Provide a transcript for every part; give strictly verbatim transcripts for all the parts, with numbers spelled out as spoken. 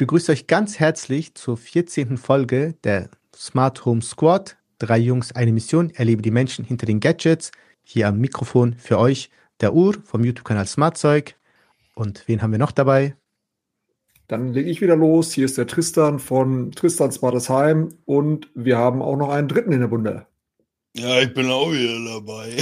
begrüße euch ganz herzlich zur vierzehnten Folge der Smart Home Squad. Drei Jungs, eine Mission, erlebe die Menschen hinter den Gadgets. Hier am Mikrofon für euch der Ur vom YouTube-Kanal Smartzeug. Und wen haben wir noch dabei? Dann lege ich wieder los. Hier ist der Tristan von Tristan Smartes Heim. Und wir haben auch noch einen dritten in der Bunde. Ja, ich bin auch wieder dabei.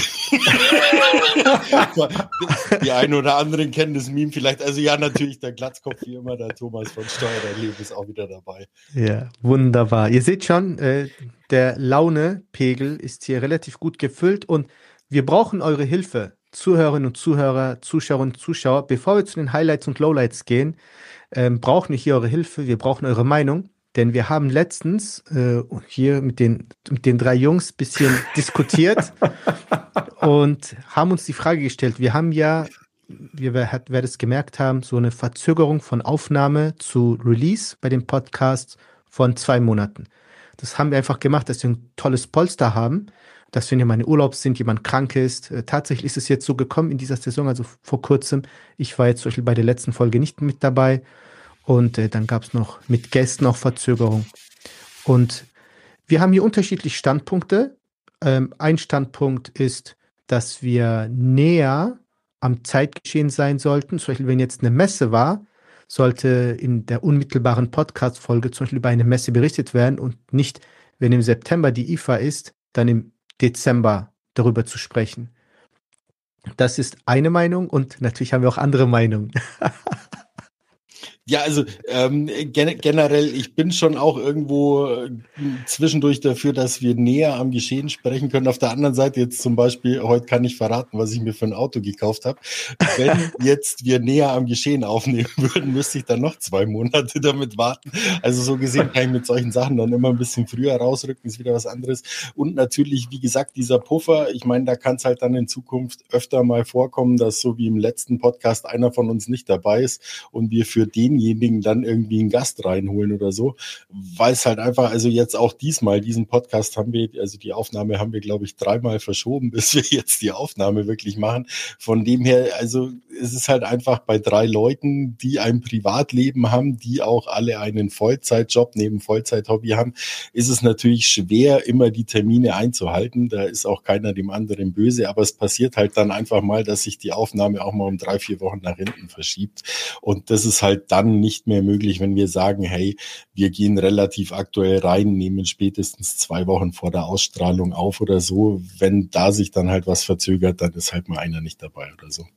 Die einen oder anderen kennen das Meme vielleicht. Also ja, natürlich der Glatzkopf wie immer, der Thomas von Steuer der Leben ist auch wieder dabei. Ja, wunderbar. Ihr seht schon, äh, der Launepegel ist hier relativ gut gefüllt und wir brauchen eure Hilfe, Zuhörerinnen und Zuhörer, Zuschauerinnen und Zuschauer. Bevor wir zu den Highlights und Lowlights gehen, ähm, brauchen wir hier eure Hilfe, wir brauchen eure Meinung. Denn wir haben letztens äh, hier mit den, mit den drei Jungs ein bisschen diskutiert und haben uns die Frage gestellt, wir haben ja, wie wir wer das gemerkt haben, so eine Verzögerung von Aufnahme zu Release bei dem Podcast von zwei Monaten. Das haben wir einfach gemacht, dass wir ein tolles Polster haben, dass wenn jemand in Urlaub sind, jemand krank ist. Äh, tatsächlich ist es jetzt so gekommen in dieser Saison, also vor kurzem. Ich war jetzt zum Beispiel bei der letzten Folge nicht mit dabei. Und äh, dann gab es noch mit Gästen auch Verzögerung. Und wir haben hier unterschiedliche Standpunkte. Ähm, ein Standpunkt ist, dass wir näher am Zeitgeschehen sein sollten. Zum Beispiel, wenn jetzt eine Messe war, sollte in der unmittelbaren Podcast-Folge zum Beispiel über eine Messe berichtet werden und nicht, wenn im September die I F A ist, dann im Dezember darüber zu sprechen. Das ist eine Meinung und natürlich haben wir auch andere Meinungen. Ja, also ähm, gen- generell, ich bin schon auch irgendwo äh, zwischendurch dafür, dass wir näher am Geschehen sprechen können. Auf der anderen Seite jetzt zum Beispiel, heute kann ich verraten, was ich mir für ein Auto gekauft habe. Wenn jetzt wir näher am Geschehen aufnehmen würden, müsste ich dann noch zwei Monate damit warten. Also so gesehen kann ich mit solchen Sachen dann immer ein bisschen früher rausrücken, ist wieder was anderes. Und natürlich, wie gesagt, dieser Puffer, ich meine, da kann es halt dann in Zukunft öfter mal vorkommen, dass so wie im letzten Podcast einer von uns nicht dabei ist und wir für den denjenigen dann irgendwie einen Gast reinholen oder so, weil es halt einfach, also jetzt auch diesmal, diesen Podcast haben wir, also die Aufnahme haben wir, glaube ich, dreimal verschoben, bis wir jetzt die Aufnahme wirklich machen. Von dem her, also es ist halt einfach bei drei Leuten, die ein Privatleben haben, die auch alle einen Vollzeitjob neben Vollzeithobby haben, ist es natürlich schwer, immer die Termine einzuhalten. Da ist auch keiner dem anderen böse, aber es passiert halt dann einfach mal, dass sich die Aufnahme auch mal um drei, vier Wochen nach hinten verschiebt. Und das ist halt dann nicht mehr möglich, wenn wir sagen, hey, wir gehen relativ aktuell rein, nehmen spätestens zwei Wochen vor der Ausstrahlung auf oder so. Wenn da sich dann halt was verzögert, dann ist halt mal einer nicht dabei oder so.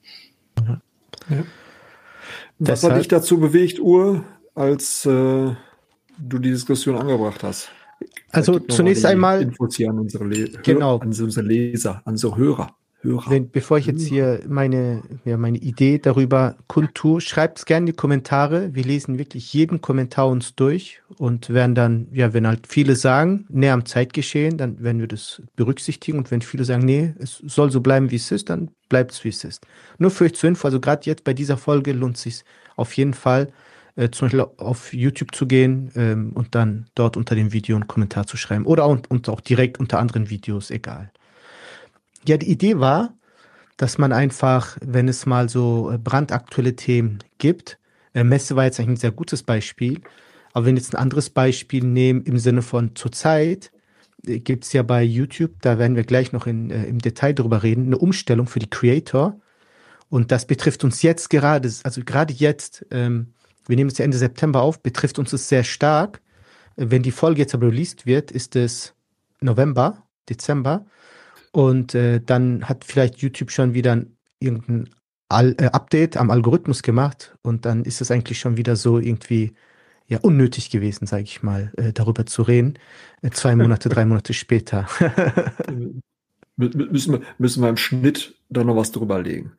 Ja. Was hat dich dazu bewegt, Ur, als äh, du die Diskussion angebracht hast? Also zunächst einmal Infos hier an unsere, Le- genau. an unsere Leser, an unsere Hörer. Hörer. Wenn, bevor ich jetzt hier meine, ja, meine Idee darüber kundtue, schreibt es gerne in die Kommentare. Wir lesen wirklich jeden Kommentar uns durch und werden dann, ja, wenn halt viele sagen, näher am Zeitgeschehen, dann werden wir das berücksichtigen. Und wenn viele sagen, nee, es soll so bleiben, wie es ist, dann bleibt es, wie es ist. Nur für euch zur Info, also gerade jetzt bei dieser Folge lohnt es sich auf jeden Fall, äh, zum Beispiel auf YouTube zu gehen ähm, und dann dort unter dem Video einen Kommentar zu schreiben. Oder und, und auch direkt unter anderen Videos, egal. Ja, die Idee war, dass man einfach, wenn es mal so brandaktuelle Themen gibt, äh, Messe war jetzt eigentlich ein sehr gutes Beispiel, aber wenn wir jetzt ein anderes Beispiel nehmen im Sinne von zurzeit, äh, gibt es ja bei YouTube, da werden wir gleich noch in, äh, im Detail drüber reden, eine Umstellung für die Creator und das betrifft uns jetzt gerade, also gerade jetzt, ähm, wir nehmen es ja Ende September auf, betrifft uns das sehr stark. Wenn die Folge jetzt aber released wird, ist es November, Dezember. Und äh, dann hat vielleicht YouTube schon wieder ein, irgendein Al- äh, Update am Algorithmus gemacht und dann ist es eigentlich schon wieder so irgendwie ja unnötig gewesen, sage ich mal, äh, darüber zu reden. Äh, zwei Monate, drei Monate später. müssen, wir, müssen wir im Schnitt da noch was drüber legen.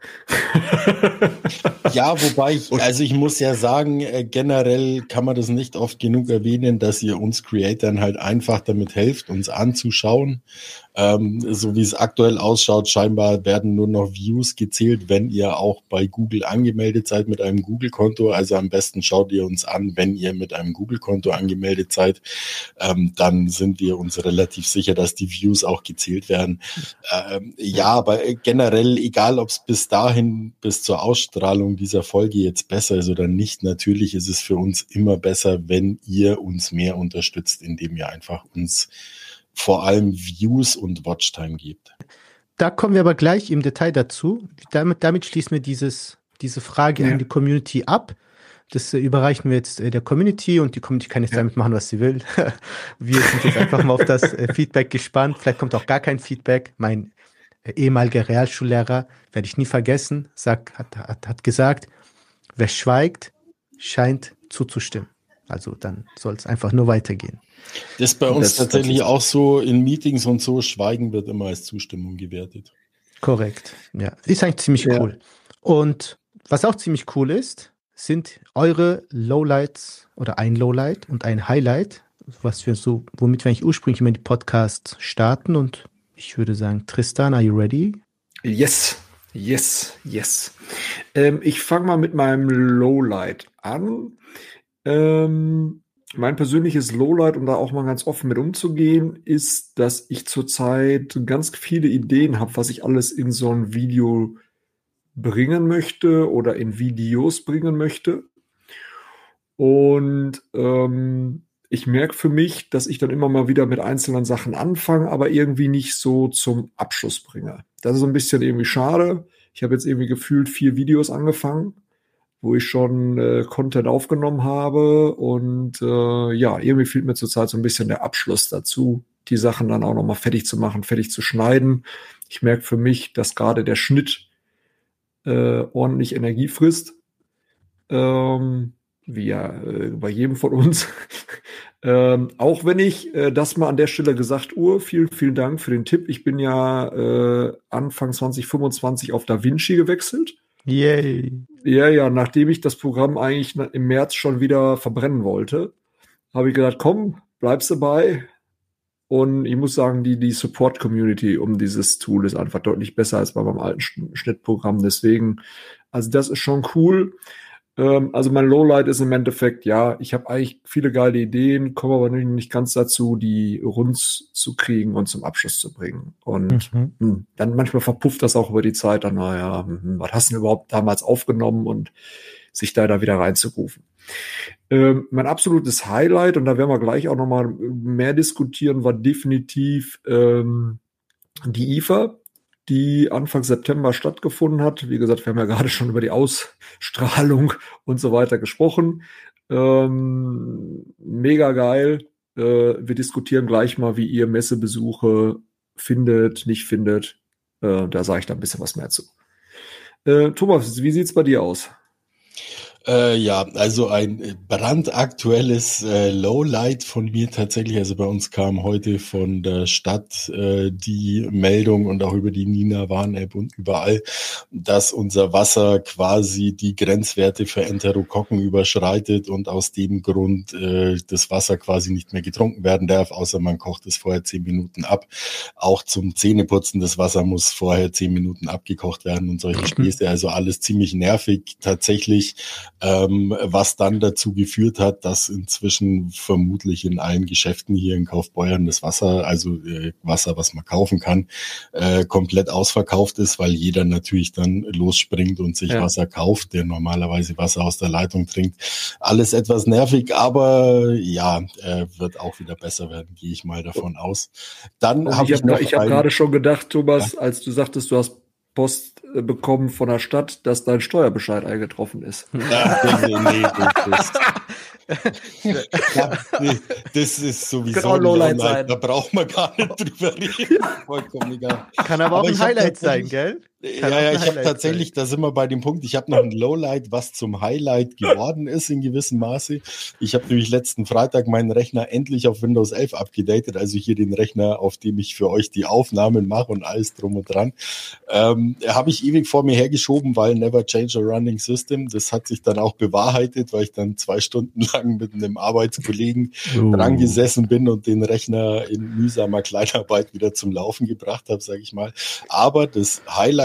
Ja, wobei ich, also ich muss ja sagen, äh, generell kann man das nicht oft genug erwähnen, dass ihr uns Creatoren halt einfach damit helft, uns anzuschauen. Ähm, so wie es aktuell ausschaut, scheinbar werden nur noch Views gezählt, wenn ihr auch bei Google angemeldet seid mit einem Google-Konto. Also am besten schaut ihr uns an, wenn ihr mit einem Google-Konto angemeldet seid. Ähm, dann sind wir uns relativ sicher, dass die Views auch gezählt werden. Ähm, ja, aber generell generell, egal ob es bis dahin, bis zur Ausstrahlung dieser Folge jetzt besser ist oder nicht, natürlich ist es für uns immer besser, wenn ihr uns mehr unterstützt, indem ihr einfach uns vor allem Views und Watchtime gebt. Da kommen wir aber gleich im Detail dazu. Damit, damit schließen wir dieses, diese Frage ja. an die Community ab. Das äh, überreichen wir jetzt äh, der Community und die Community kann jetzt ja. damit machen, was sie will. Wir sind jetzt einfach mal auf das äh, Feedback gespannt. Vielleicht kommt auch gar kein Feedback. Mein äh, ehemaliger Realschullehrer, werde ich nie vergessen, sagt, hat, hat, hat gesagt, wer schweigt, scheint zuzustimmen. Also dann soll es einfach nur weitergehen. Das ist bei uns das, tatsächlich das auch so, in Meetings und so, Schweigen wird immer als Zustimmung gewertet. Korrekt, ja. Ist eigentlich ziemlich ja. cool. Und was auch ziemlich cool ist, sind eure Lowlights oder ein Lowlight und ein Highlight, was wir so, womit wir eigentlich ursprünglich immer die Podcasts starten. Und ich würde sagen, Tristan, are you ready? Yes, yes, yes. Ähm, ich fange mal mit meinem Lowlight an. Ähm, mein persönliches Lowlight, um da auch mal ganz offen mit umzugehen, ist, dass ich zurzeit ganz viele Ideen habe, was ich alles in so ein Video bringen möchte oder in Videos bringen möchte. Und ähm, ich merke für mich, dass ich dann immer mal wieder mit einzelnen Sachen anfange, aber irgendwie nicht so zum Abschluss bringe. Das ist so ein bisschen irgendwie schade. Ich habe jetzt irgendwie gefühlt vier Videos angefangen, wo ich schon äh, Content aufgenommen habe. Und äh, ja, irgendwie fehlt mir zurzeit so ein bisschen der Abschluss dazu, die Sachen dann auch nochmal fertig zu machen, fertig zu schneiden. Ich merke für mich, dass gerade der Schnitt Äh, ordentlich Energie frisst, ähm, wie ja äh, bei jedem von uns. ähm, auch wenn ich äh, das mal an der Stelle gesagt, Ur, vielen, vielen Dank für den Tipp. Ich bin ja äh, Anfang zwanzig fünfundzwanzig auf DaVinci gewechselt. Yay. Ja, ja, nachdem ich das Programm eigentlich im März schon wieder verbrennen wollte, habe ich gedacht, komm, bleibst dabei. Und ich muss sagen, die, die Support-Community um dieses Tool ist einfach deutlich besser als bei meinem alten Schnittprogramm. Deswegen, also das ist schon cool. Ähm, also mein Lowlight ist im Endeffekt, ja, ich habe eigentlich viele geile Ideen, komme aber nicht ganz dazu, die rund zu kriegen und zum Abschluss zu bringen. Und mhm. mh, dann manchmal verpufft das auch über die Zeit. Dann, naja, was hast du denn überhaupt damals aufgenommen und sich da, da wieder reinzurufen. Ähm, mein absolutes Highlight, und da werden wir gleich auch nochmal mehr diskutieren, war definitiv ähm, die I F A, die Anfang September stattgefunden hat. Wie gesagt, wir haben ja gerade schon über die Ausstrahlung und so weiter gesprochen. Ähm, mega geil. Äh, wir diskutieren gleich mal, wie ihr Messebesuche findet, nicht findet. Äh, da sage ich da ein bisschen was mehr zu. Äh, Thomas, wie sieht's bei dir aus? Äh, ja, also ein brandaktuelles äh, Lowlight von mir tatsächlich. Also bei uns kam heute von der Stadt äh, die Meldung und auch über die Nina Warn-App und überall, dass unser Wasser quasi die Grenzwerte für Enterokokken überschreitet und aus dem Grund äh, das Wasser quasi nicht mehr getrunken werden darf, außer man kocht es vorher zehn Minuten ab. Auch zum Zähneputzen, das Wasser muss vorher zehn Minuten abgekocht werden und solche Späße. Also alles ziemlich nervig tatsächlich. Ähm, was dann dazu geführt hat, dass inzwischen vermutlich in allen Geschäften hier in Kaufbeuern das Wasser, also äh, Wasser, was man kaufen kann, äh, komplett ausverkauft ist, weil jeder natürlich dann losspringt und sich ja. Wasser kauft, der normalerweise Wasser aus der Leitung trinkt. Alles etwas nervig, aber ja, äh, wird auch wieder besser werden, gehe ich mal davon aus. Dann habe ich, ich noch Ich habe gerade schon gedacht, Thomas, ja. als du sagtest, du hast Post bekommen von der Stadt, dass dein Steuerbescheid eingetroffen ist. Ja, nee, nee, das, ja, nee, das ist sowieso genau Lowlight sein. Da braucht man gar nicht drüber reden. Vollkommen egal. Kann aber, aber auch ein Highlight sein, gell? Kann ja, ja, ich habe tatsächlich, sein. Da sind wir bei dem Punkt, ich habe noch ein Lowlight, was zum Highlight geworden ist in gewissem Maße. Ich habe nämlich letzten Freitag meinen Rechner endlich auf Windows elf abgedatet, also hier den Rechner, auf dem ich für euch die Aufnahmen mache und alles drum und dran. Ähm, habe ich ewig vor mir hergeschoben, weil never change a running system. Das hat sich dann auch bewahrheitet, weil ich dann zwei Stunden lang mit einem Arbeitskollegen oh. dran gesessen bin und den Rechner in mühsamer Kleinarbeit wieder zum Laufen gebracht habe, sage ich mal. Aber das Highlight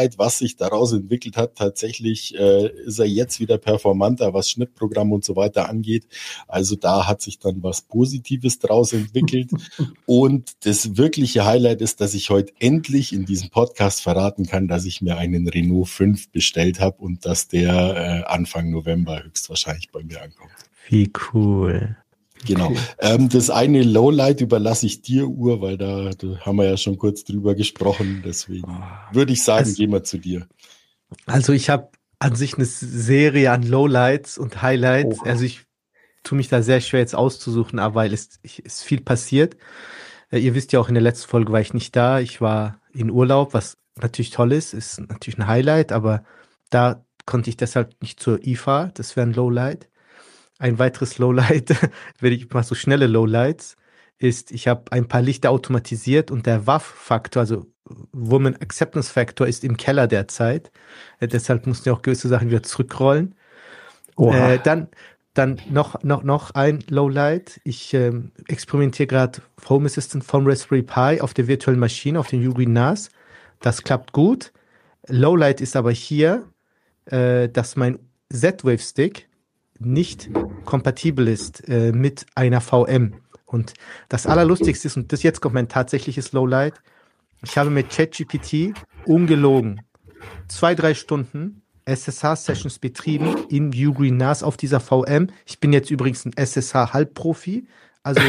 Lowlight, was sich daraus entwickelt hat. Tatsächlich äh, ist er jetzt wieder performanter, was Schnittprogramm und so weiter angeht. Also da hat sich dann was Positives daraus entwickelt. Und das wirkliche Highlight ist, dass ich heute endlich in diesem Podcast verraten kann, dass ich mir einen Renault fünf bestellt habe und dass der äh, Anfang November höchstwahrscheinlich bei mir ankommt. Wie cool. Genau. Okay. Ähm, das eine Lowlight überlasse ich dir, Ur, weil da, da haben wir ja schon kurz drüber gesprochen. Deswegen würde ich sagen, also, gehen wir zu dir. Also ich habe an sich eine Serie an Lowlights und Highlights. Oh. Also ich tue mich da sehr schwer jetzt auszusuchen, aber weil es ist viel passiert. Äh, ihr wisst ja auch, in der letzten Folge war ich nicht da. Ich war in Urlaub, was natürlich toll ist. Ist natürlich ein Highlight, aber da konnte ich deshalb nicht zur I F A. Das wäre ein Lowlight. Ein weiteres Lowlight, wenn ich mal so schnelle Lowlights, ist, ich habe ein paar Lichter automatisiert und der W A F-Faktor, also Woman Acceptance Factor, ist im Keller derzeit. Äh, deshalb mussten ja auch gewisse Sachen wieder zurückrollen. Äh, dann dann noch, noch, noch ein Lowlight. Ich ähm, experimentiere gerade Home Assistant vom Raspberry Pi auf der virtuellen Maschine, auf den Ugreen N A S. Das klappt gut. Lowlight ist aber hier, äh, dass mein Z-Wave-Stick nicht kompatibel ist äh, mit einer V M. Und das Allerlustigste ist, und das jetzt kommt mein tatsächliches Lowlight, ich habe mit ChatGPT ungelogen zwei, drei Stunden S S H-Sessions betrieben in Ugreen N A S auf dieser V M. Ich bin jetzt übrigens ein S S H-Halbprofi, also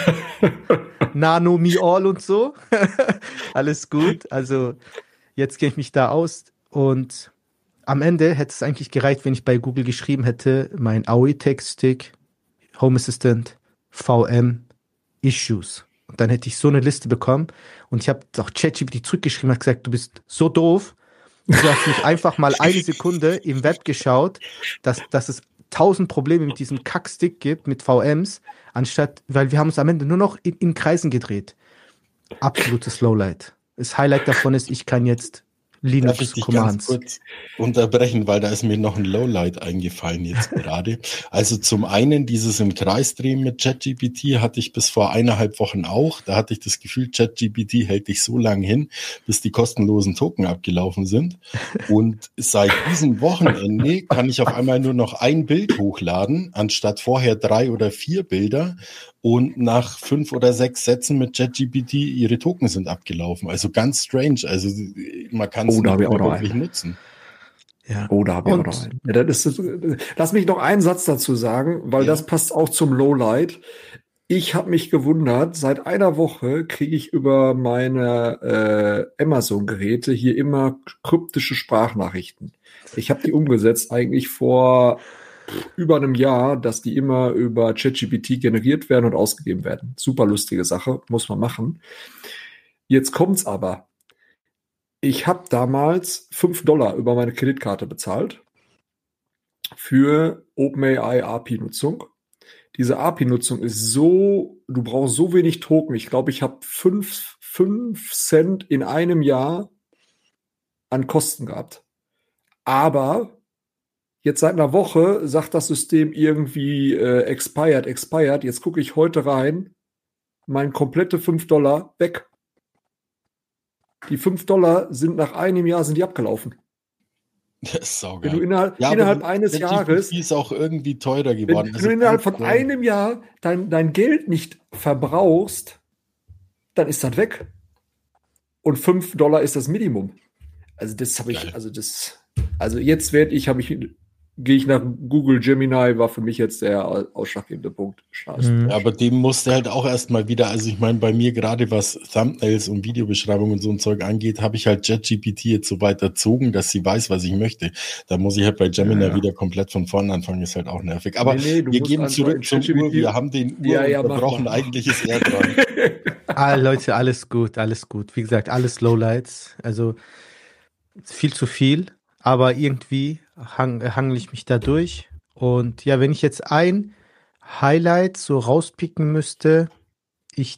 Nano, Me All und so. Alles gut, also jetzt kenne ich mich da aus und am Ende hätte es eigentlich gereicht, wenn ich bei Google geschrieben hätte, mein A O E-Text-Stick, Home Assistant, V M, Issues. Und dann hätte ich so eine Liste bekommen. Und ich habe auch ChatGPT zurückgeschrieben und gesagt, du bist so doof. Du hast nicht einfach mal eine Sekunde im Web geschaut, dass, dass es tausend Probleme mit diesem Kack-Stick gibt, mit V Ms, anstatt, weil wir haben uns am Ende nur noch in, in Kreisen gedreht. Absolutes Lowlight. Das Highlight davon ist, ich kann jetzt Linux Darf ich dich Commands. Ganz kurz unterbrechen, weil da ist mir noch ein Lowlight eingefallen jetzt gerade. Also zum einen dieses im Kreis drehen mit ChatGPT hatte ich bis vor eineinhalb Wochen auch. Da hatte ich das Gefühl, ChatGPT hält dich so lange hin, bis die kostenlosen Token abgelaufen sind. Und seit diesem Wochenende kann ich auf einmal nur noch ein Bild hochladen, anstatt vorher drei oder vier Bilder. Und nach fünf oder sechs Sätzen mit ChatGPT, ihre Token sind abgelaufen. Also ganz strange. Also man kann es oh, nicht wirklich nutzen. Ja. Oh, da habe ich auch noch einen. Ja, das ist, lass mich noch einen Satz dazu sagen, weil ja. das passt auch zum Lowlight. Ich habe mich gewundert, seit einer Woche kriege ich über meine äh, Amazon-Geräte hier immer kryptische Sprachnachrichten. Ich habe die umgesetzt eigentlich vor über einem Jahr, dass die immer über ChatGPT generiert werden und ausgegeben werden. Super lustige Sache, muss man machen. Jetzt kommt's aber. Ich habe damals fünf Dollar über meine Kreditkarte bezahlt für OpenAI A P I-Nutzung. Diese A P I-Nutzung ist so, du brauchst so wenig Token. Ich glaube, ich habe fünf, fünf Cent in einem Jahr an Kosten gehabt. Aber jetzt seit einer Woche sagt das System irgendwie äh, expired, expired. Jetzt gucke ich heute rein, mein komplette fünf Dollar weg. Die fünf Dollar sind nach einem Jahr sind die abgelaufen. Das ist saugeil. Wenn du innerhalb, ja, innerhalb eines Jahres... Die ist auch irgendwie teurer geworden. Wenn, wenn du innerhalb von einem Jahr dein, dein Geld nicht verbrauchst, dann ist das weg. Und fünf Dollar ist das Minimum. Also das habe ich, also das... Also jetzt werde ich, habe ich... gehe ich nach Google Gemini, war für mich jetzt der ausschlaggebende Punkt. Mhm. Ja, aber dem musste halt auch erstmal wieder, also ich meine, bei mir gerade was Thumbnails und Videobeschreibungen und so ein Zeug angeht, habe ich halt ChatGPT jetzt so weit erzogen, dass sie weiß, was ich möchte. Da muss ich halt bei Gemini ja, ja. wieder komplett von vorne anfangen, ist halt auch nervig. Aber nee, nee, wir gehen zurück zum Uhr, wir haben den Uhr ja, ja, unterbrochen, eigentlich ist er dran. Ah, Leute, alles gut, alles gut. Wie gesagt, alles Lowlights, also viel zu viel. Aber irgendwie hang, hangel ich mich da durch. Und ja, wenn ich jetzt ein Highlight so rauspicken müsste, ich,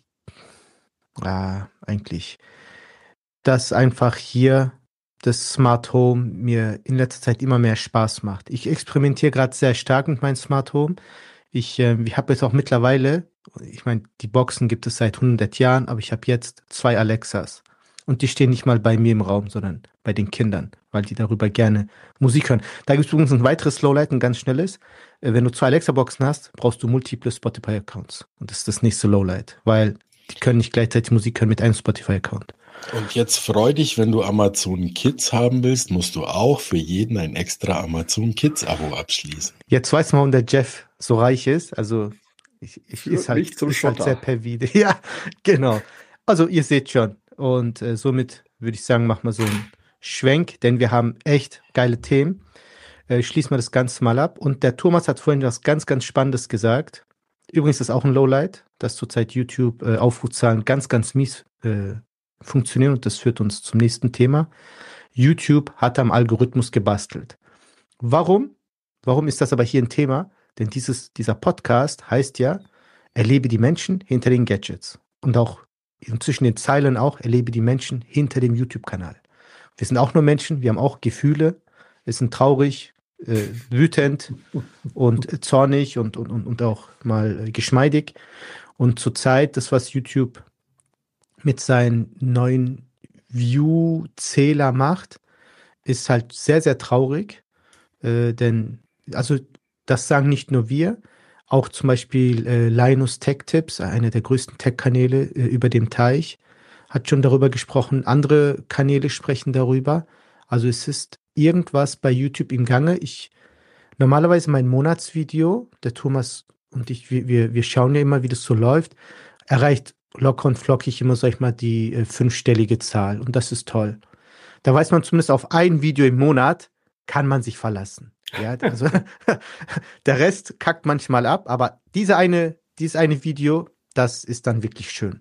ja, eigentlich, dass einfach hier das Smart Home mir in letzter Zeit immer mehr Spaß macht. Ich experimentiere gerade sehr stark mit meinem Smart Home. Ich, äh, ich habe jetzt auch mittlerweile, ich meine, die Boxen gibt es seit hundert Jahren, aber ich habe jetzt zwei Alexas. und die stehen nicht mal bei mir im Raum, sondern bei den Kindern, weil die darüber gerne Musik hören. Da gibt es übrigens ein weiteres Lowlight, ein ganz schnelles. Äh, Wenn du zwei Alexa-Boxen hast, brauchst du multiple Spotify-Accounts. Und das ist das nächste Lowlight, weil die können nicht gleichzeitig Musik hören mit einem Spotify-Account. Und jetzt freu dich, wenn du Amazon Kids haben willst, musst du auch für jeden ein extra Amazon Kids Abo abschließen. Jetzt weiß man, warum der Jeff so reich ist. Also ich, ich Führt ist halt, nicht zum ist halt Schotter. sehr perfide. Ja, genau. Also ihr seht schon. Und äh, somit würde ich sagen, machen wir so einen Schwenk, denn wir haben echt geile Themen. Äh, schließen wir das Ganze mal ab. Und der Thomas hat vorhin was ganz, ganz Spannendes gesagt. Übrigens ist auch ein Lowlight, dass zurzeit YouTube äh, Aufrufzahlen ganz, ganz mies äh, funktionieren. Und das führt uns zum nächsten Thema. YouTube hat am Algorithmus gebastelt. Warum? Warum ist das aber hier ein Thema? Denn dieses, dieser Podcast heißt ja, erlebe die Menschen hinter den Gadgets. Und auch und zwischen den Zeilen auch, erlebe die Menschen hinter dem YouTube-Kanal. Wir sind auch nur Menschen, wir haben auch Gefühle, wir sind traurig, äh, wütend und zornig und, und, und, und auch mal äh, geschmeidig. Und zurzeit, das, was YouTube mit seinen neuen View-Zähler macht, ist halt sehr, sehr traurig. Äh, denn, also das sagen nicht nur wir, auch zum Beispiel äh, Linus Tech Tips, einer der größten Tech-Kanäle äh, über dem Teich, hat schon darüber gesprochen. Andere Kanäle sprechen darüber. Also es ist irgendwas bei YouTube im Gange. Ich normalerweise mein Monatsvideo, der Thomas und ich, wir, wir, wir schauen ja immer, wie das so läuft, erreicht locker und flockig immer, sag ich mal, die äh, fünfstellige Zahl. Und das ist toll. Da weiß man zumindest auf ein Video im Monat, kann man sich verlassen. Ja, also der Rest kackt manchmal ab, aber diese eine, dieses eine Video, das ist dann wirklich schön.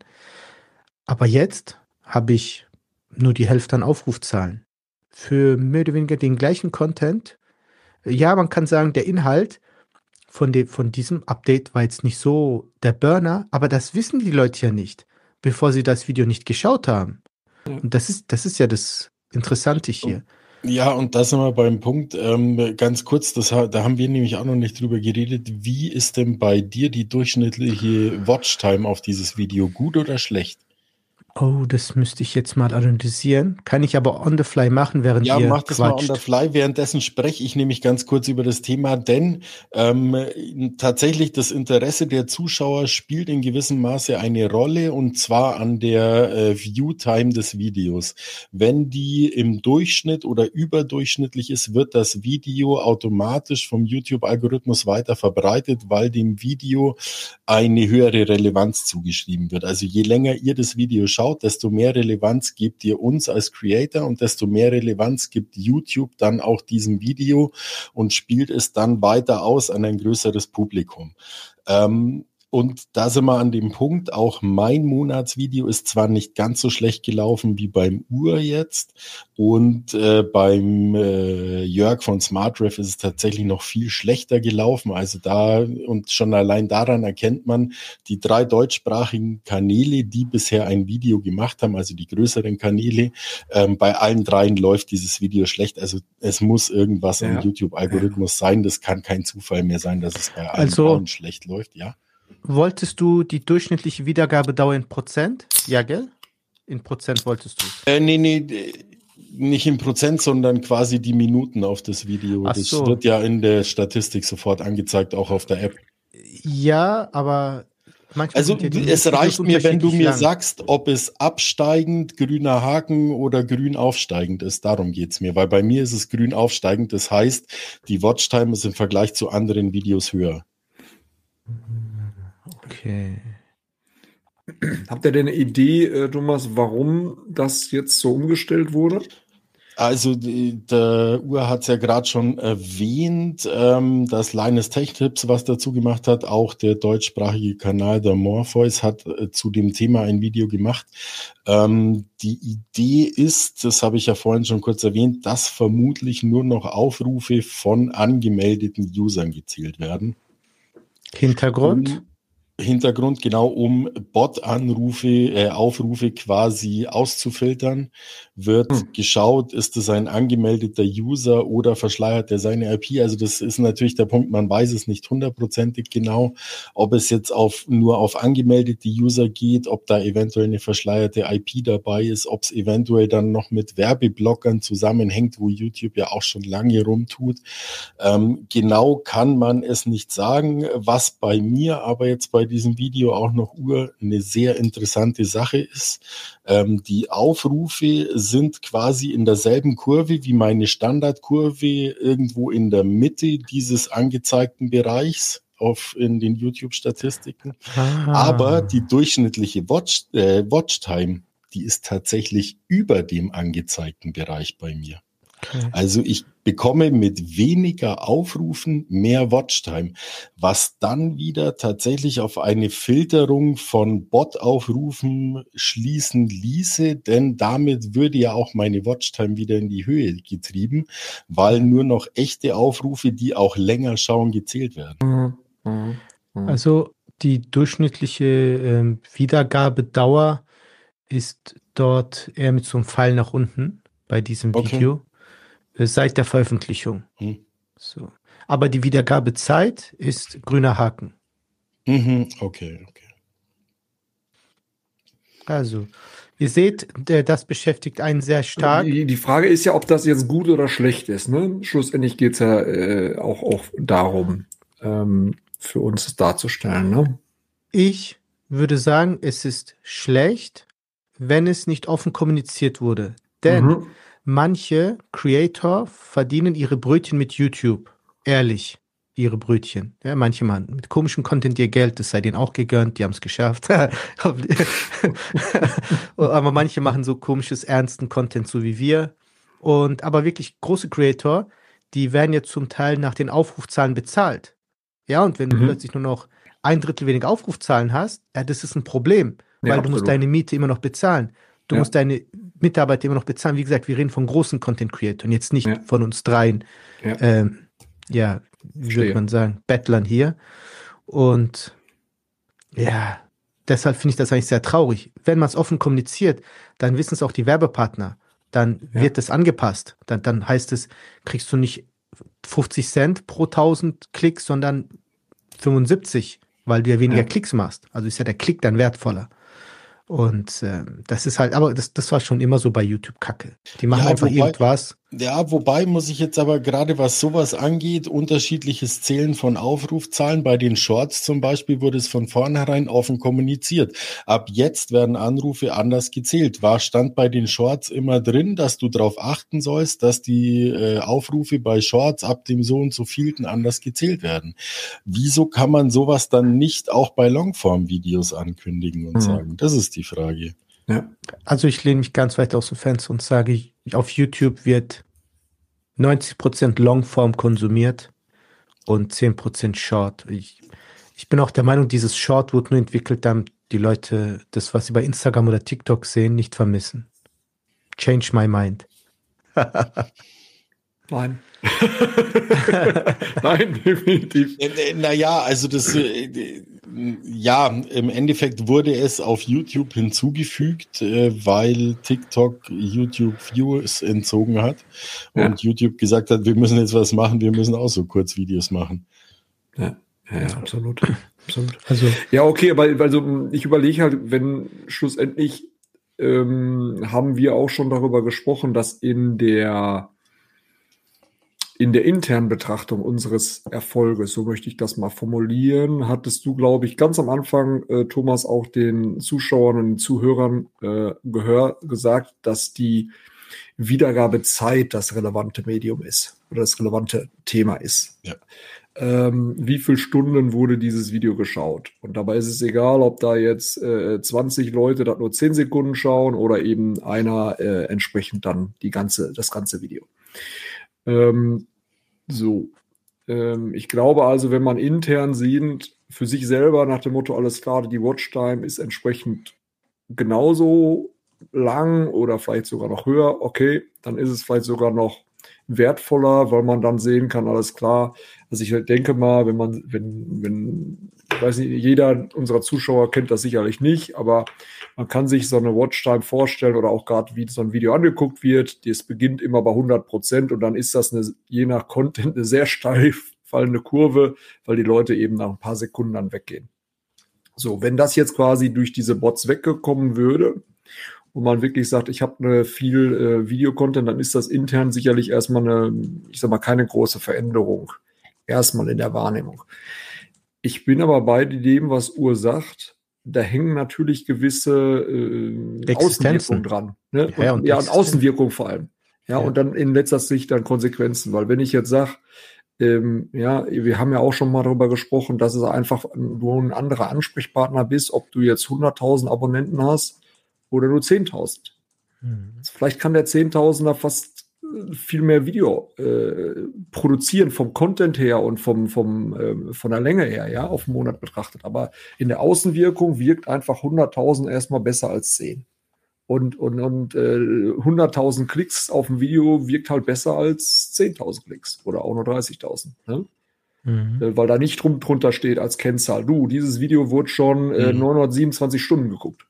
Aber jetzt habe ich nur die Hälfte an Aufrufzahlen. Für mehr oder weniger den gleichen Content. Ja, man kann sagen, der Inhalt von, dem, von diesem Update war jetzt nicht so der Burner, aber das wissen die Leute ja nicht, bevor sie das Video nicht geschaut haben. Und das ist, das ist ja das Interessante hier. Ja, und da sind wir beim Punkt, ähm, ganz kurz, das, da haben wir nämlich auch noch nicht drüber geredet. Wie ist denn bei dir die durchschnittliche Watchtime auf dieses Video? Gut oder schlecht? Oh, das müsste ich jetzt mal analysieren. Kann ich aber on the fly machen, während Ja, ihr mach das quatscht. mal on the fly. Währenddessen spreche ich nämlich ganz kurz über das Thema, denn ähm, tatsächlich das Interesse der Zuschauer spielt in gewissem Maße eine Rolle, und zwar an der äh, View-Time des Videos. Wenn die im Durchschnitt oder überdurchschnittlich ist, wird das Video automatisch vom YouTube-Algorithmus weiter verbreitet, weil dem Video eine höhere Relevanz zugeschrieben wird. Also je länger ihr das Video schaut, desto mehr Relevanz gebt ihr uns als Creator und desto mehr Relevanz gibt YouTube dann auch diesem Video und spielt es dann weiter aus an ein größeres Publikum. Ähm, Und da sind wir an dem Punkt, auch mein Monatsvideo ist zwar nicht ganz so schlecht gelaufen wie beim Ur jetzt, und äh, beim äh, Jörg von SmartRef ist es tatsächlich noch viel schlechter gelaufen. Also da, und schon allein daran erkennt man, die drei deutschsprachigen Kanäle, die bisher ein Video gemacht haben, also die größeren Kanäle, ähm, bei allen dreien läuft dieses Video schlecht. Also es muss irgendwas Ja. am YouTube-Algorithmus sein. Das kann kein Zufall mehr sein, dass es bei allen Also- dreien schlecht läuft, ja. Wolltest du die durchschnittliche Wiedergabedauer in Prozent? Ja, gell? In Prozent wolltest du es. Äh, nee, nee, d- nicht in Prozent, sondern quasi die Minuten auf das Video. Ach Das so. wird ja in der Statistik sofort angezeigt, auch auf der App. Ja, aber manchmal Also sind ja die es Videos reicht mir, wenn du unterschiedlich mir lang. sagst, ob es absteigend, grüner Haken oder grün aufsteigend ist. Darum geht's mir, weil bei mir ist es grün aufsteigend. Das heißt, die Watchtime ist im Vergleich zu anderen Videos höher. Okay. Habt ihr denn eine Idee, äh, Thomas, warum das jetzt so umgestellt wurde? Also die, der Ur hat es ja gerade schon erwähnt, ähm, dass Linus Tech Tips was dazu gemacht hat. Auch der deutschsprachige Kanal der Morpheus hat äh, zu dem Thema ein Video gemacht. Ähm, die Idee ist, das habe ich ja vorhin schon kurz erwähnt, dass vermutlich nur noch Aufrufe von angemeldeten Usern gezielt werden. Hintergrund? Um- Hintergrund, genau um Bot-Anrufe, äh, Aufrufe quasi auszufiltern, wird hm. geschaut, ist es ein angemeldeter User oder verschleiert er seine I P? Also das ist natürlich der Punkt, man weiß es nicht hundertprozentig genau, ob es jetzt auf nur auf angemeldete User geht, ob da eventuell eine verschleierte I P dabei ist, ob es eventuell dann noch mit Werbeblockern zusammenhängt, wo YouTube ja auch schon lange rumtut. Ähm, genau kann man es nicht sagen, was bei mir aber jetzt bei diesem Video auch noch ur eine sehr interessante Sache ist. Ähm, die Aufrufe sind quasi in derselben Kurve wie meine Standardkurve irgendwo in der Mitte dieses angezeigten Bereichs auf in den YouTube-Statistiken. Ah. Aber die durchschnittliche Watch, äh, Watchtime, die ist tatsächlich über dem angezeigten Bereich bei mir. Okay. Also ich bekomme mit weniger Aufrufen mehr Watchtime, was dann wieder tatsächlich auf eine Filterung von Bot-Aufrufen schließen ließe, denn damit würde ja auch meine Watchtime wieder in die Höhe getrieben, weil nur noch echte Aufrufe, die auch länger schauen, gezählt werden. Also die durchschnittliche äh, Wiedergabedauer ist dort eher mit so einem Pfeil nach unten bei diesem Okay. Video. Seit der Veröffentlichung. Hm. So. Aber die Wiedergabezeit ist grüner Haken. Mhm. Okay, okay. Also, ihr seht, das beschäftigt einen sehr stark. Die, die Frage ist ja, ob das jetzt gut oder schlecht ist. Ne? Schlussendlich geht es ja äh, auch, auch darum, ähm, für uns das darzustellen. Ne? Ich würde sagen, es ist schlecht, wenn es nicht offen kommuniziert wurde. Denn mhm. manche Creator verdienen ihre Brötchen mit YouTube. Ehrlich, ihre Brötchen. Ja, manche machen mit komischem Content ihr Geld, das sei denen auch gegönnt, die haben es geschafft. Aber manche machen so komisches, ernsten Content, so wie wir. Und aber wirklich große Creator, die werden jetzt zum Teil nach den Aufrufzahlen bezahlt. Ja, und wenn du mhm. plötzlich nur noch ein Drittel weniger Aufrufzahlen hast, ja, das ist ein Problem, weil ja, du musst deine Miete immer noch bezahlen. Du ja. musst deine Mitarbeiter immer noch bezahlen. Wie gesagt, wir reden von großen Content-Creatoren, jetzt nicht ja. von uns dreien. Ja, ähm, ja wie würde man sagen, Bettlern hier. Und ja, deshalb finde ich das eigentlich sehr traurig. Wenn man es offen kommuniziert, dann wissen es auch die Werbepartner. Dann ja. wird es angepasst. Dann, dann heißt es, kriegst du nicht fünfzig Cent pro tausend Klicks, sondern fünfundsiebzig, weil du ja weniger ja. Klicks machst. Also ist ja der Klick dann wertvoller. Und äh, das ist halt, aber das, das war schon immer so bei YouTube Kacke. Die machen ja, einfach wobei, irgendwas. Ja, wobei muss ich jetzt aber gerade, was sowas angeht, unterschiedliches Zählen von Aufrufzahlen. Bei den Shorts zum Beispiel wurde es von vornherein offen kommuniziert. Ab jetzt werden Anrufe anders gezählt. War stand bei den Shorts immer drin, dass du darauf achten sollst, dass die äh, Aufrufe bei Shorts ab dem so und so vielten anders gezählt werden. Wieso kann man sowas dann nicht auch bei Longform-Videos ankündigen und mhm. sagen? Das ist die Frage. Ja. Also ich lehne mich ganz weit aus dem Fenster und sage, auf YouTube wird neunzig Prozent Longform konsumiert und zehn Prozent Short. Ich, ich bin auch der Meinung, dieses Short wurde nur entwickelt, damit die Leute das, was sie bei Instagram oder TikTok sehen, nicht vermissen. Change my mind. Nein. Nein, definitiv. Naja, also das, äh, ja, im Endeffekt wurde es auf YouTube hinzugefügt, äh, weil TikTok YouTube Views entzogen hat ja. und YouTube gesagt hat, wir müssen jetzt was machen, wir müssen auch so Kurzvideos machen. Ja, ja, ja absolut. absolut. Also, ja, okay, aber also ich überlege halt, wenn schlussendlich ähm, haben wir auch schon darüber gesprochen, dass in der In der internen Betrachtung unseres Erfolges, so möchte ich das mal formulieren, hattest du, glaube ich, ganz am Anfang, äh, Thomas, auch den Zuschauern und den Zuhörern äh, Gehör gesagt, dass die Wiedergabezeit das relevante Medium ist oder das relevante Thema ist. Ja. Ähm, wie viele Stunden wurde dieses Video geschaut? Und dabei ist es egal, ob da jetzt äh, zwanzig Leute das nur zehn Sekunden schauen oder eben einer äh, entsprechend dann die ganze, das ganze Video. Ähm, so, ähm, ich glaube also, wenn man intern sieht, für sich selber nach dem Motto, alles klar, die Watchtime ist entsprechend genauso lang oder vielleicht sogar noch höher, okay, dann ist es vielleicht sogar noch wertvoller, weil man dann sehen kann, alles klar. Also ich denke mal, wenn man, wenn, wenn weiß nicht, jeder unserer Zuschauer kennt das sicherlich nicht, aber man kann sich so eine Watchtime vorstellen oder auch gerade, wie so ein Video angeguckt wird. Das beginnt immer bei hundert Prozent und dann ist das eine, je nach Content eine sehr steil fallende Kurve, weil die Leute eben nach ein paar Sekunden dann weggehen. So, wenn das jetzt quasi durch diese Bots weggekommen würde und man wirklich sagt, ich habe eine viel äh, Videocontent, dann ist das intern sicherlich erstmal eine, ich sag mal, keine große Veränderung. Erstmal in der Wahrnehmung. Ich bin aber bei dem, was Ur sagt. Da hängen natürlich gewisse äh, Außenwirkungen dran. Ne? Ja, und, und, ja, und Außenwirkung vor allem. Ja, ja, und dann in letzter Sicht dann Konsequenzen. Weil wenn ich jetzt sage, ähm, ja, wir haben ja auch schon mal darüber gesprochen, dass es einfach du ein anderer Ansprechpartner bist, ob du jetzt hunderttausend Abonnenten hast oder nur zehntausend. Hm. Also vielleicht kann der zehntausender fast viel mehr Video äh, produzieren vom Content her und vom, vom, äh, von der Länge her, ja, auf den Monat betrachtet. Aber in der Außenwirkung wirkt einfach hunderttausend erstmal besser als zehn. Und, und, und äh, hunderttausend Klicks auf ein Video wirkt halt besser als zehntausend Klicks oder auch nur dreißigtausend. Ne? Mhm. Äh, weil da nicht drum, drunter steht als Kennzahl. Du, dieses Video wurde schon äh, mhm. neunhundertsiebenundzwanzig Stunden geguckt.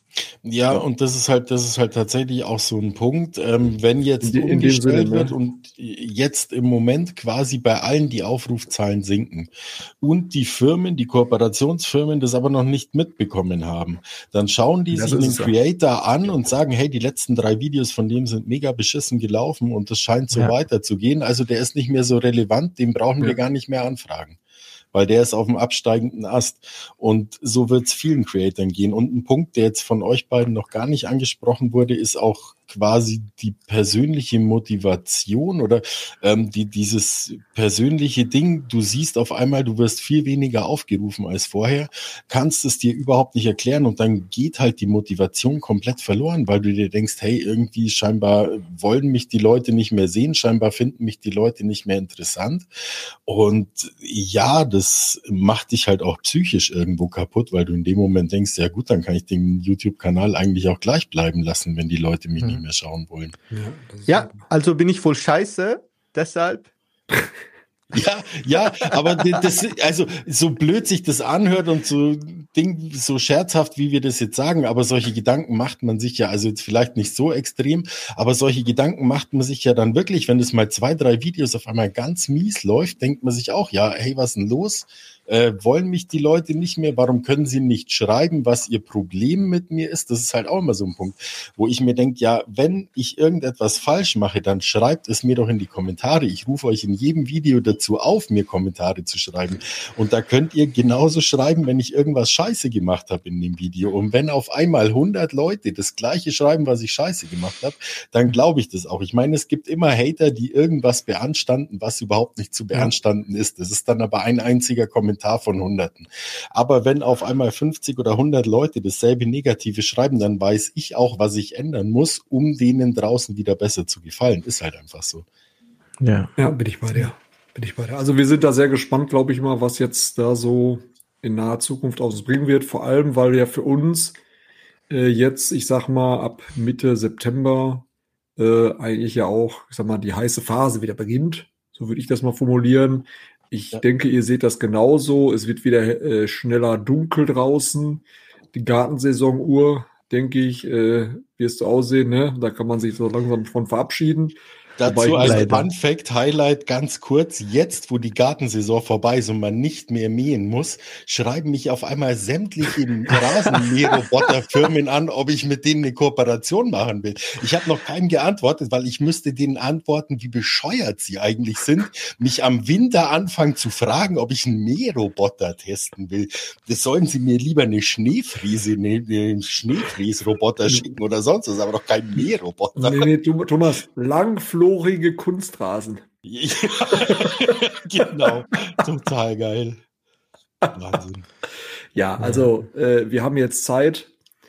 Ja, und das ist halt, das ist halt tatsächlich auch so ein Punkt, ähm, wenn jetzt in, in umgestellt Sinne, wird ne? und jetzt im Moment quasi bei allen die Aufrufzahlen sinken und die Firmen, die Kooperationsfirmen das aber noch nicht mitbekommen haben, dann schauen die das sich den Creator ja. an und sagen, hey, die letzten drei Videos von dem sind mega beschissen gelaufen und das scheint so ja. weiterzugehen, also der ist nicht mehr so relevant, den brauchen ja. wir gar nicht mehr anfragen. Weil der ist auf dem absteigenden Ast. Und so wird es vielen Creatoren gehen. Und ein Punkt, der jetzt von euch beiden noch gar nicht angesprochen wurde, ist auch quasi die persönliche Motivation oder ähm, die, dieses persönliche Ding. Du siehst auf einmal, du wirst viel weniger aufgerufen als vorher, kannst es dir überhaupt nicht erklären und dann geht halt die Motivation komplett verloren, weil du dir denkst, hey, irgendwie scheinbar wollen mich die Leute nicht mehr sehen, scheinbar finden mich die Leute nicht mehr interessant. Und ja, das macht dich halt auch psychisch irgendwo kaputt, weil du in dem Moment denkst, ja gut, dann kann ich den YouTube-Kanal eigentlich auch gleich bleiben lassen, wenn die Leute mich hm. nicht mehr schauen wollen. Ja, ja, also bin ich voll scheiße, deshalb. Ja, ja, aber das, also so blöd sich das anhört und so Ding, so scherzhaft, wie wir das jetzt sagen, aber solche Gedanken macht man sich ja, also jetzt vielleicht nicht so extrem, aber solche Gedanken macht man sich ja dann wirklich, wenn es mal zwei, drei Videos auf einmal ganz mies läuft, denkt man sich auch, ja, hey, was ist denn los? Äh, wollen mich die Leute nicht mehr? Warum können sie nicht schreiben, was ihr Problem mit mir ist? Das ist halt auch immer so ein Punkt, wo ich mir denke, ja, wenn ich irgendetwas falsch mache, dann schreibt es mir doch in die Kommentare. Ich rufe euch in jedem Video dazu auf, mir Kommentare zu schreiben. Und da könnt ihr genauso schreiben, wenn ich irgendwas scheiße gemacht habe in dem Video. Und wenn auf einmal hundert Leute das gleiche schreiben, was ich scheiße gemacht habe, dann glaube ich das auch. Ich meine, es gibt immer Hater, die irgendwas beanstanden, was überhaupt nicht zu beanstanden ist. Das ist dann aber ein einziger Kommentar von Hunderten. Aber wenn auf einmal fünfzig oder hundert Leute dasselbe Negative schreiben, dann weiß ich auch, was ich ändern muss, um denen draußen wieder besser zu gefallen. Ist halt einfach so. Ja, ja, bin ich bei dir. Bin ich bei dir. Also wir sind da sehr gespannt, glaube ich mal, was jetzt da so in naher Zukunft auf uns bringen wird. Vor allem, weil ja für uns äh, jetzt, ich sag mal, ab Mitte September äh, eigentlich ja auch, ich sag mal, die heiße Phase wieder beginnt. So würde ich das mal formulieren. Ich ja. denke, ihr seht das genauso. Es wird wieder äh, schneller dunkel draußen. Die Gartensaison-Uhr, denke ich, äh, wirst du aussehen. Ne? Da kann man sich so langsam von verabschieden. Dazu als Fun-Fact-Highlight ganz kurz, jetzt, wo die Gartensaison vorbei ist und man nicht mehr mähen muss, schreiben mich auf einmal sämtliche Rasenmäherroboter-Firmen an, ob ich mit denen eine Kooperation machen will. Ich habe noch keinem geantwortet, weil ich müsste denen antworten, wie bescheuert sie eigentlich sind, mich am Winter anfangen zu fragen, ob ich einen Mähroboter testen will. Das sollen sie mir lieber eine Schneefriese, eine, einen Schneefräsroboter schicken oder sonst was, aber doch kein Mähroboter. Nee, nee, Thomas, langflorige Kunstrasen. Ja, genau, total geil. Wahnsinn. Ja, also äh, wir haben jetzt Zeit.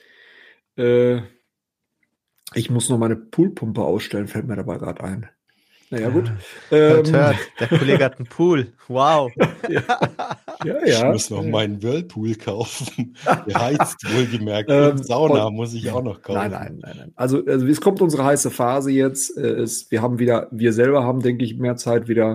Äh, ich muss noch meine Poolpumpe ausstellen, fällt mir dabei gerade ein. Naja, gut. Ähm, hört, der Kollege hat einen Pool. Wow. Ja, ja. ja. Ich muss noch meinen Whirlpool kaufen. Der heizt wohlgemerkt. Ähm, und Sauna und, muss ich auch noch kaufen. Nein, nein, nein, nein. Also, also es kommt unsere heiße Phase jetzt. Es, wir haben wieder, wir selber haben, denke ich, mehr Zeit wieder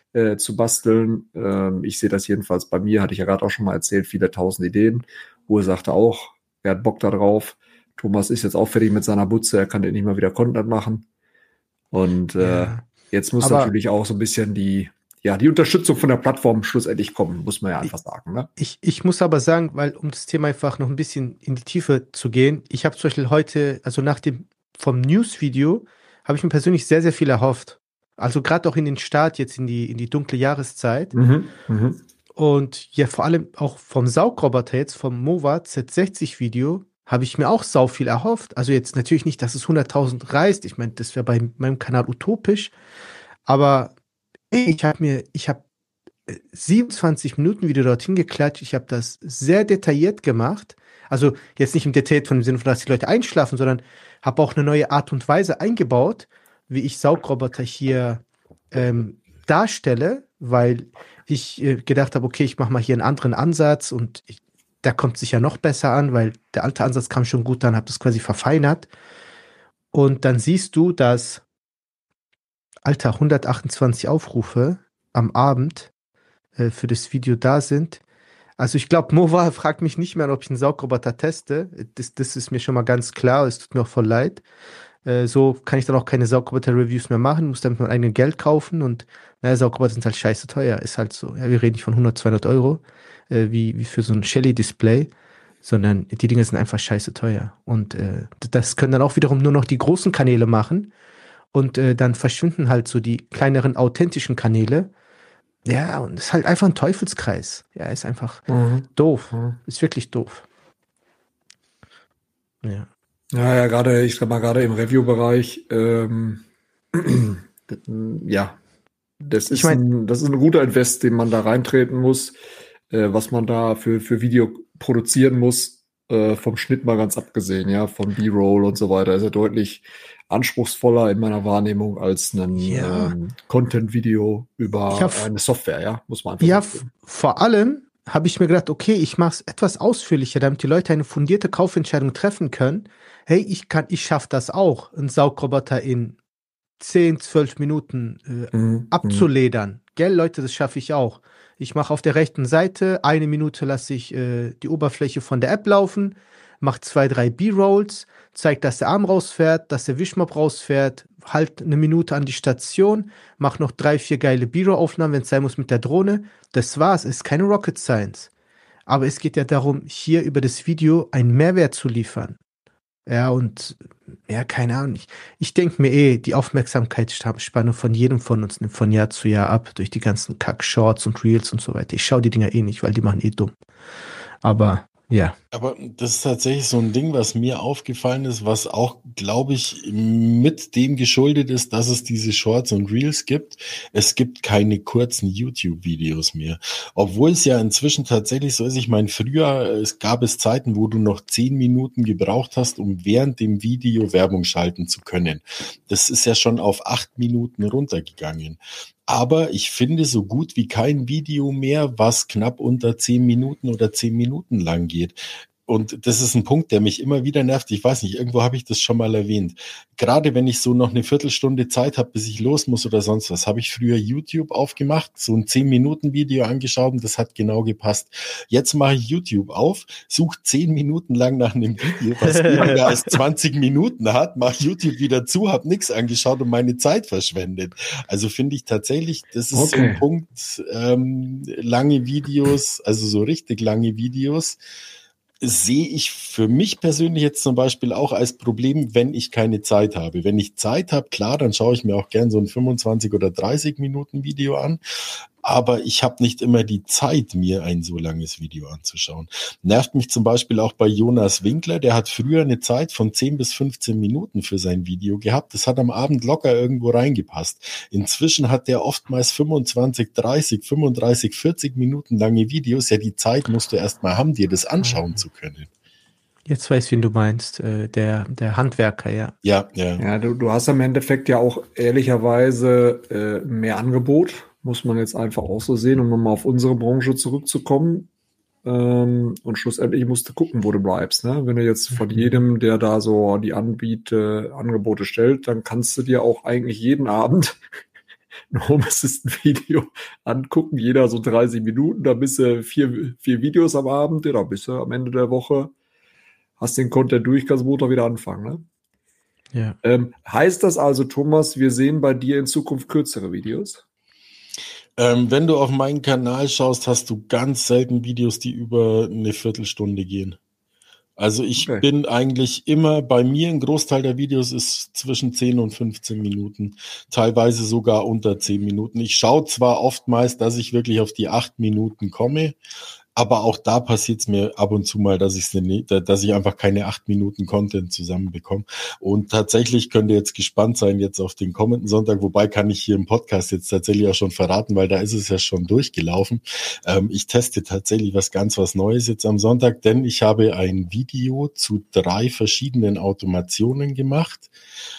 äh, zu basteln. Ähm, ich sehe das jedenfalls bei mir, hatte ich ja gerade auch schon mal erzählt, viele tausend Ideen. Uwe sagte auch, er hat Bock da drauf. Thomas ist jetzt auch fertig mit seiner Butze, er kann endlich mal wieder Content machen. Und äh, Ja. jetzt muss Aber natürlich auch so ein bisschen die, ja, die Unterstützung von der Plattform schlussendlich kommen, muss man ja einfach sagen. Ne? Ich, ich muss aber sagen, weil um das Thema einfach noch ein bisschen in die Tiefe zu gehen, ich habe zum Beispiel heute, also nach dem vom News-Video, habe ich mir persönlich sehr, sehr viel erhofft. Also gerade auch in den Start, jetzt in die, in die dunkle Jahreszeit. Mhm, mhm. Und ja, vor allem auch vom Saugroboter jetzt, vom Mova Z sechzig Video, habe ich mir auch sau viel erhofft. Also jetzt natürlich nicht, dass es hunderttausend reißt. Ich meine, das wäre bei meinem Kanal utopisch. Aber ey, ich habe mir, ich habe siebenundzwanzig Minuten Video dorthin geklatscht. Ich habe das sehr detailliert gemacht. Also jetzt nicht im Detail von dem Sinne, dass die Leute einschlafen, sondern habe auch eine neue Art und Weise eingebaut, wie ich Saugroboter hier ähm, darstelle, weil ich äh, gedacht habe, okay, ich mache mal hier einen anderen Ansatz und ich, der kommt sicher noch besser an, weil der alte Ansatz kam schon gut an, habe das quasi verfeinert. Und dann siehst du, dass, Alter, hundertachtundzwanzig Aufrufe am Abend äh, für das Video da sind. Also ich glaube, Mova fragt mich nicht mehr, ob ich einen Saugroboter teste. Das, das ist mir schon mal ganz klar. Es tut mir auch voll leid. Äh, so kann ich dann auch keine Saugroboter-Reviews mehr machen. Muss damit mein eigenes Geld kaufen. Und naja, Saugroboter sind halt scheiße teuer. Ist halt so. Ja, wir reden nicht von hundert, zweihundert Euro, äh, wie, wie für so ein Shelly-Display, sondern die Dinge sind einfach scheiße teuer. Und äh, das können dann auch wiederum nur noch die großen Kanäle machen. Und äh, dann verschwinden halt so die kleineren, authentischen Kanäle. Ja, und es ist halt einfach ein Teufelskreis. Ja, ist einfach Mhm. doof. Mhm. Ist wirklich doof. Ja. Ja, ja, gerade, ich sag mal, gerade im Review-Bereich, ähm, ja, das Ich ist mein- ein, das ist ein guter Invest, den man da reintreten muss, äh, was man da für, für Video produzieren muss, äh, vom Schnitt mal ganz abgesehen, ja, von B-Roll und so weiter, ist ja deutlich anspruchsvoller in meiner Wahrnehmung als ein Ja. ähm, Content-Video über Ich hab- eine Software, ja, muss man einfach Ja, so f- sehen. vor allem habe ich mir gedacht, okay, ich mache es etwas ausführlicher, damit die Leute eine fundierte Kaufentscheidung treffen können. Hey, ich kann, ich schaffe das auch, einen Saugroboter in zehn, zwölf Minuten äh, Mhm. abzuledern. Gell, Leute, das schaffe ich auch. Ich mache auf der rechten Seite, eine Minute lasse ich äh, die Oberfläche von der App laufen, mache zwei, drei B-Rolls, zeigt, dass der Arm rausfährt, dass der Wischmopp rausfährt, halt eine Minute an die Station, mach noch drei, vier geile B-Roll-Aufnahmen, wenn es sein muss, mit der Drohne. Das war's, ist keine Rocket Science. Aber es geht ja darum, hier über das Video einen Mehrwert zu liefern. Ja, und ja, keine Ahnung. Ich, ich denke mir eh, die Aufmerksamkeitsspanne von jedem von uns nimmt von Jahr zu Jahr ab durch die ganzen Kack-Shorts und Reels und so weiter. Ich schaue die Dinger eh nicht, weil die machen eh dumm. Aber ja. Aber das ist tatsächlich so ein Ding, was mir aufgefallen ist, was auch, glaube ich, mit dem geschuldet ist, dass es diese Shorts und Reels gibt. Es gibt keine kurzen YouTube-Videos mehr. Obwohl es ja inzwischen tatsächlich so ist, ich meine, früher es gab es Zeiten, wo du noch zehn Minuten gebraucht hast, um während dem Video Werbung schalten zu können. Das ist ja schon auf acht Minuten runtergegangen. Aber ich finde so gut wie kein Video mehr, was knapp unter zehn Minuten oder zehn Minuten lang geht. Und das ist ein Punkt, der mich immer wieder nervt. Ich weiß nicht, irgendwo habe ich das schon mal erwähnt. Gerade wenn ich so noch eine Viertelstunde Zeit habe, bis ich los muss oder sonst was, habe ich früher YouTube aufgemacht, so ein zehn Minuten Video angeschaut und das hat genau gepasst. Jetzt mache ich YouTube auf, suche zehn Minuten lang nach einem Video, was weniger als zwanzig Minuten hat, mache YouTube wieder zu, habe nichts angeschaut und meine Zeit verschwendet. Also finde ich tatsächlich, das ist so Okay. ein Punkt, ähm, lange Videos, also so richtig lange Videos, sehe ich für mich persönlich jetzt zum Beispiel auch als Problem, wenn ich keine Zeit habe. Wenn ich Zeit habe, klar, dann schaue ich mir auch gern so ein fünfundzwanzig oder dreißig Minuten Video an. Aber ich habe nicht immer die Zeit, mir ein so langes Video anzuschauen. Nervt mich zum Beispiel auch bei Jonas Winkler. Der hat früher eine Zeit von zehn bis fünfzehn Minuten für sein Video gehabt. Das hat am Abend locker irgendwo reingepasst. Inzwischen hat der oftmals fünfundzwanzig, dreißig, fünfunddreißig, vierzig Minuten lange Videos. Ja, die Zeit musst du erst mal haben, dir das anschauen zu können. Jetzt weiß ich, wen du meinst. Äh, der, der Handwerker, ja. Ja, ja. Ja, du, du hast im Endeffekt ja auch ehrlicherweise äh, mehr Angebot, muss man jetzt einfach auch so sehen, um nochmal auf unsere Branche zurückzukommen. Ähm, und schlussendlich musst du gucken, wo du bleibst. Ne? Wenn du jetzt von jedem, der da so die Anbiete, Angebote stellt, dann kannst du dir auch eigentlich jeden Abend ein Home Assistant Video angucken, jeder so dreißig Minuten, da bist du vier, vier Videos am Abend, da bist du am Ende der Woche, hast den Content durch, kannst Montag wieder anfangen, ne? Ja. Ähm, heißt das also, Thomas, wir sehen bei dir in Zukunft kürzere Videos? Ähm, wenn du auf meinen Kanal schaust, hast du ganz selten Videos, die über eine Viertelstunde gehen. Also ich Okay. bin eigentlich immer, bei mir ein Großteil der Videos ist zwischen zehn und fünfzehn Minuten, teilweise sogar unter zehn Minuten. Ich schaue zwar oftmals, dass ich wirklich auf die acht Minuten komme, aber auch da passiert es mir ab und zu mal, dass ich dass ich einfach keine acht Minuten Content zusammenbekomme. Und tatsächlich könnt ihr jetzt gespannt sein jetzt auf den kommenden Sonntag, wobei kann ich hier im Podcast jetzt tatsächlich auch schon verraten, weil da ist es ja schon durchgelaufen. Ähm, ich teste tatsächlich was ganz was Neues jetzt am Sonntag, denn ich habe ein Video zu drei verschiedenen Automationen gemacht.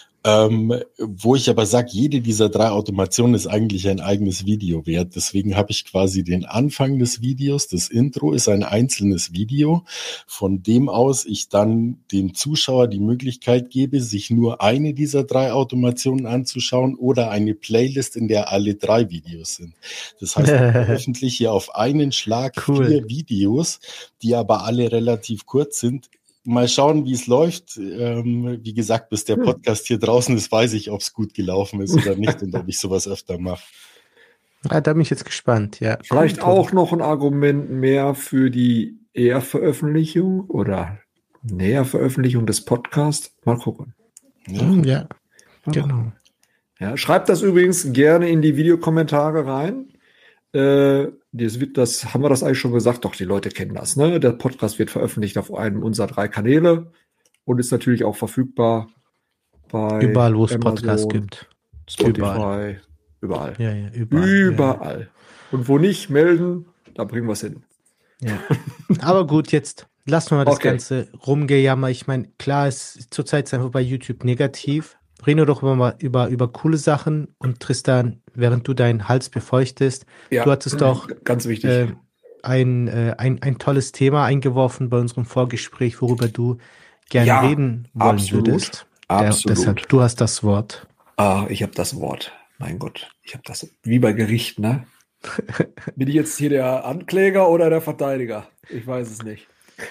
Ähm, wo ich aber sage, jede dieser drei Automationen ist eigentlich ein eigenes Video wert. Deswegen habe ich quasi den Anfang des Videos, das Intro ist ein einzelnes Video, von dem aus ich dann dem Zuschauer die Möglichkeit gebe, sich nur eine dieser drei Automationen anzuschauen oder eine Playlist, in der alle drei Videos sind. Das heißt, ich veröffentliche hier auf einen Schlag Cool. vier Videos, die aber alle relativ kurz sind. Mal schauen, wie es läuft. Ähm, wie gesagt, bis der Podcast hier draußen ist, weiß ich, ob es gut gelaufen ist oder nicht und ob ich sowas öfter mache. Ja, da bin ich jetzt gespannt, ja. Vielleicht Cool. auch noch ein Argument mehr für die Eher-Veröffentlichung oder Näher-Veröffentlichung des Podcasts. Mal gucken. Ja. Hm, ja, genau. Ja, schreibt das übrigens gerne in die Videokommentare rein. Äh, das, wird, das haben wir das eigentlich schon gesagt, doch die Leute kennen das. Ne? Der Podcast wird veröffentlicht auf einem unserer drei Kanäle und ist natürlich auch verfügbar bei Überall, wo es Amazon, Podcasts gibt. Spotify, Überall. überall. Ja, ja, überall. Überall. Ja, Und wo nicht, melden, da bringen wir es hin. ja. Aber gut, jetzt lassen wir mal das Okay. ganze Rumgejammer. Ich meine, klar, es ist zurzeit einfach bei YouTube negativ. Reden wir doch über, über, über coole Sachen. Und Tristan, während du deinen Hals befeuchtest, Ja, du hattest doch ganz wichtig. äh, ein, äh, ein, ein tolles Thema eingeworfen bei unserem Vorgespräch, worüber du gerne Ja, reden wollen absolut. würdest. Absolut. Der, deshalb, du hast das Wort. Ah, ich habe das Wort. Mein Gott, ich habe das wie bei Gericht, ne? Bin ich jetzt hier der Ankläger oder der Verteidiger? Ich weiß es nicht.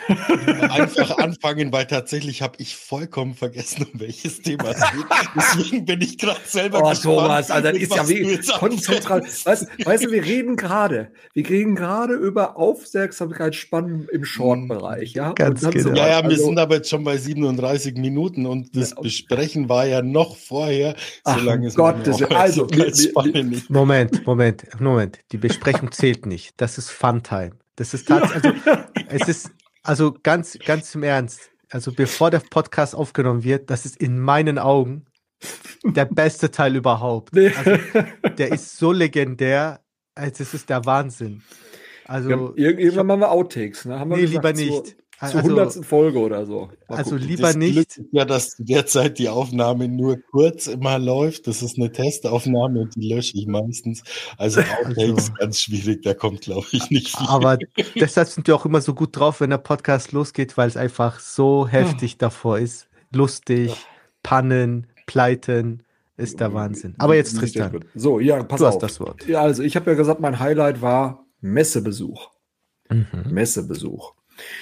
Einfach anfangen, weil tatsächlich habe ich vollkommen vergessen, um welches Thema es geht. Deswegen bin ich gerade selber Oh, gespannt. Thomas, also das mit ist ja was du wie jetzt konzentral. anfängst. Weißt, weißt du, wir reden gerade, wir reden gerade über Aufmerksamkeitsspannen im Short-Bereich, ja? Ganz Und dann genau. Ja, ja, wir also, sind aber jetzt schon bei siebenunddreißig Minuten und das Ja, und- Besprechen war ja noch vorher. So Ach, lange ist um meine Gottes Willen. Also, wir- Aufmerksamkeitsspanne wir- nicht. Moment, Moment, Moment. Die Besprechung zählt nicht. Das ist Funtime. Das ist tatsächlich, also, es ist, also ganz, ganz im Ernst. Also, bevor der Podcast aufgenommen wird, das ist in meinen Augen der beste Teil überhaupt. Nee. Also, der ist so legendär, als es ist der Wahnsinn. Also, Ja, ir- irgendwann machen wir Outtakes, ne? Haben wir nee, gesagt, lieber zur- nicht. Zur Also, hundertsten Folge oder so. Mal also gucken. lieber Das Glück nicht. ist ja, dass derzeit die Aufnahme nur kurz immer läuft. Das ist eine Testaufnahme und die lösche ich meistens. Also Outtakes Also- ganz schwierig, da kommt, glaube ich, nicht viel. Aber deshalb sind wir auch immer so gut drauf, wenn der Podcast losgeht, weil es einfach so heftig davor ist. Lustig, Pannen, Pleiten, ist der Wahnsinn. Aber jetzt Tristan, So, ja, pass du hast auf. das Wort. Ja, also ich habe ja gesagt, mein Highlight war Messebesuch. Mhm. Messebesuch.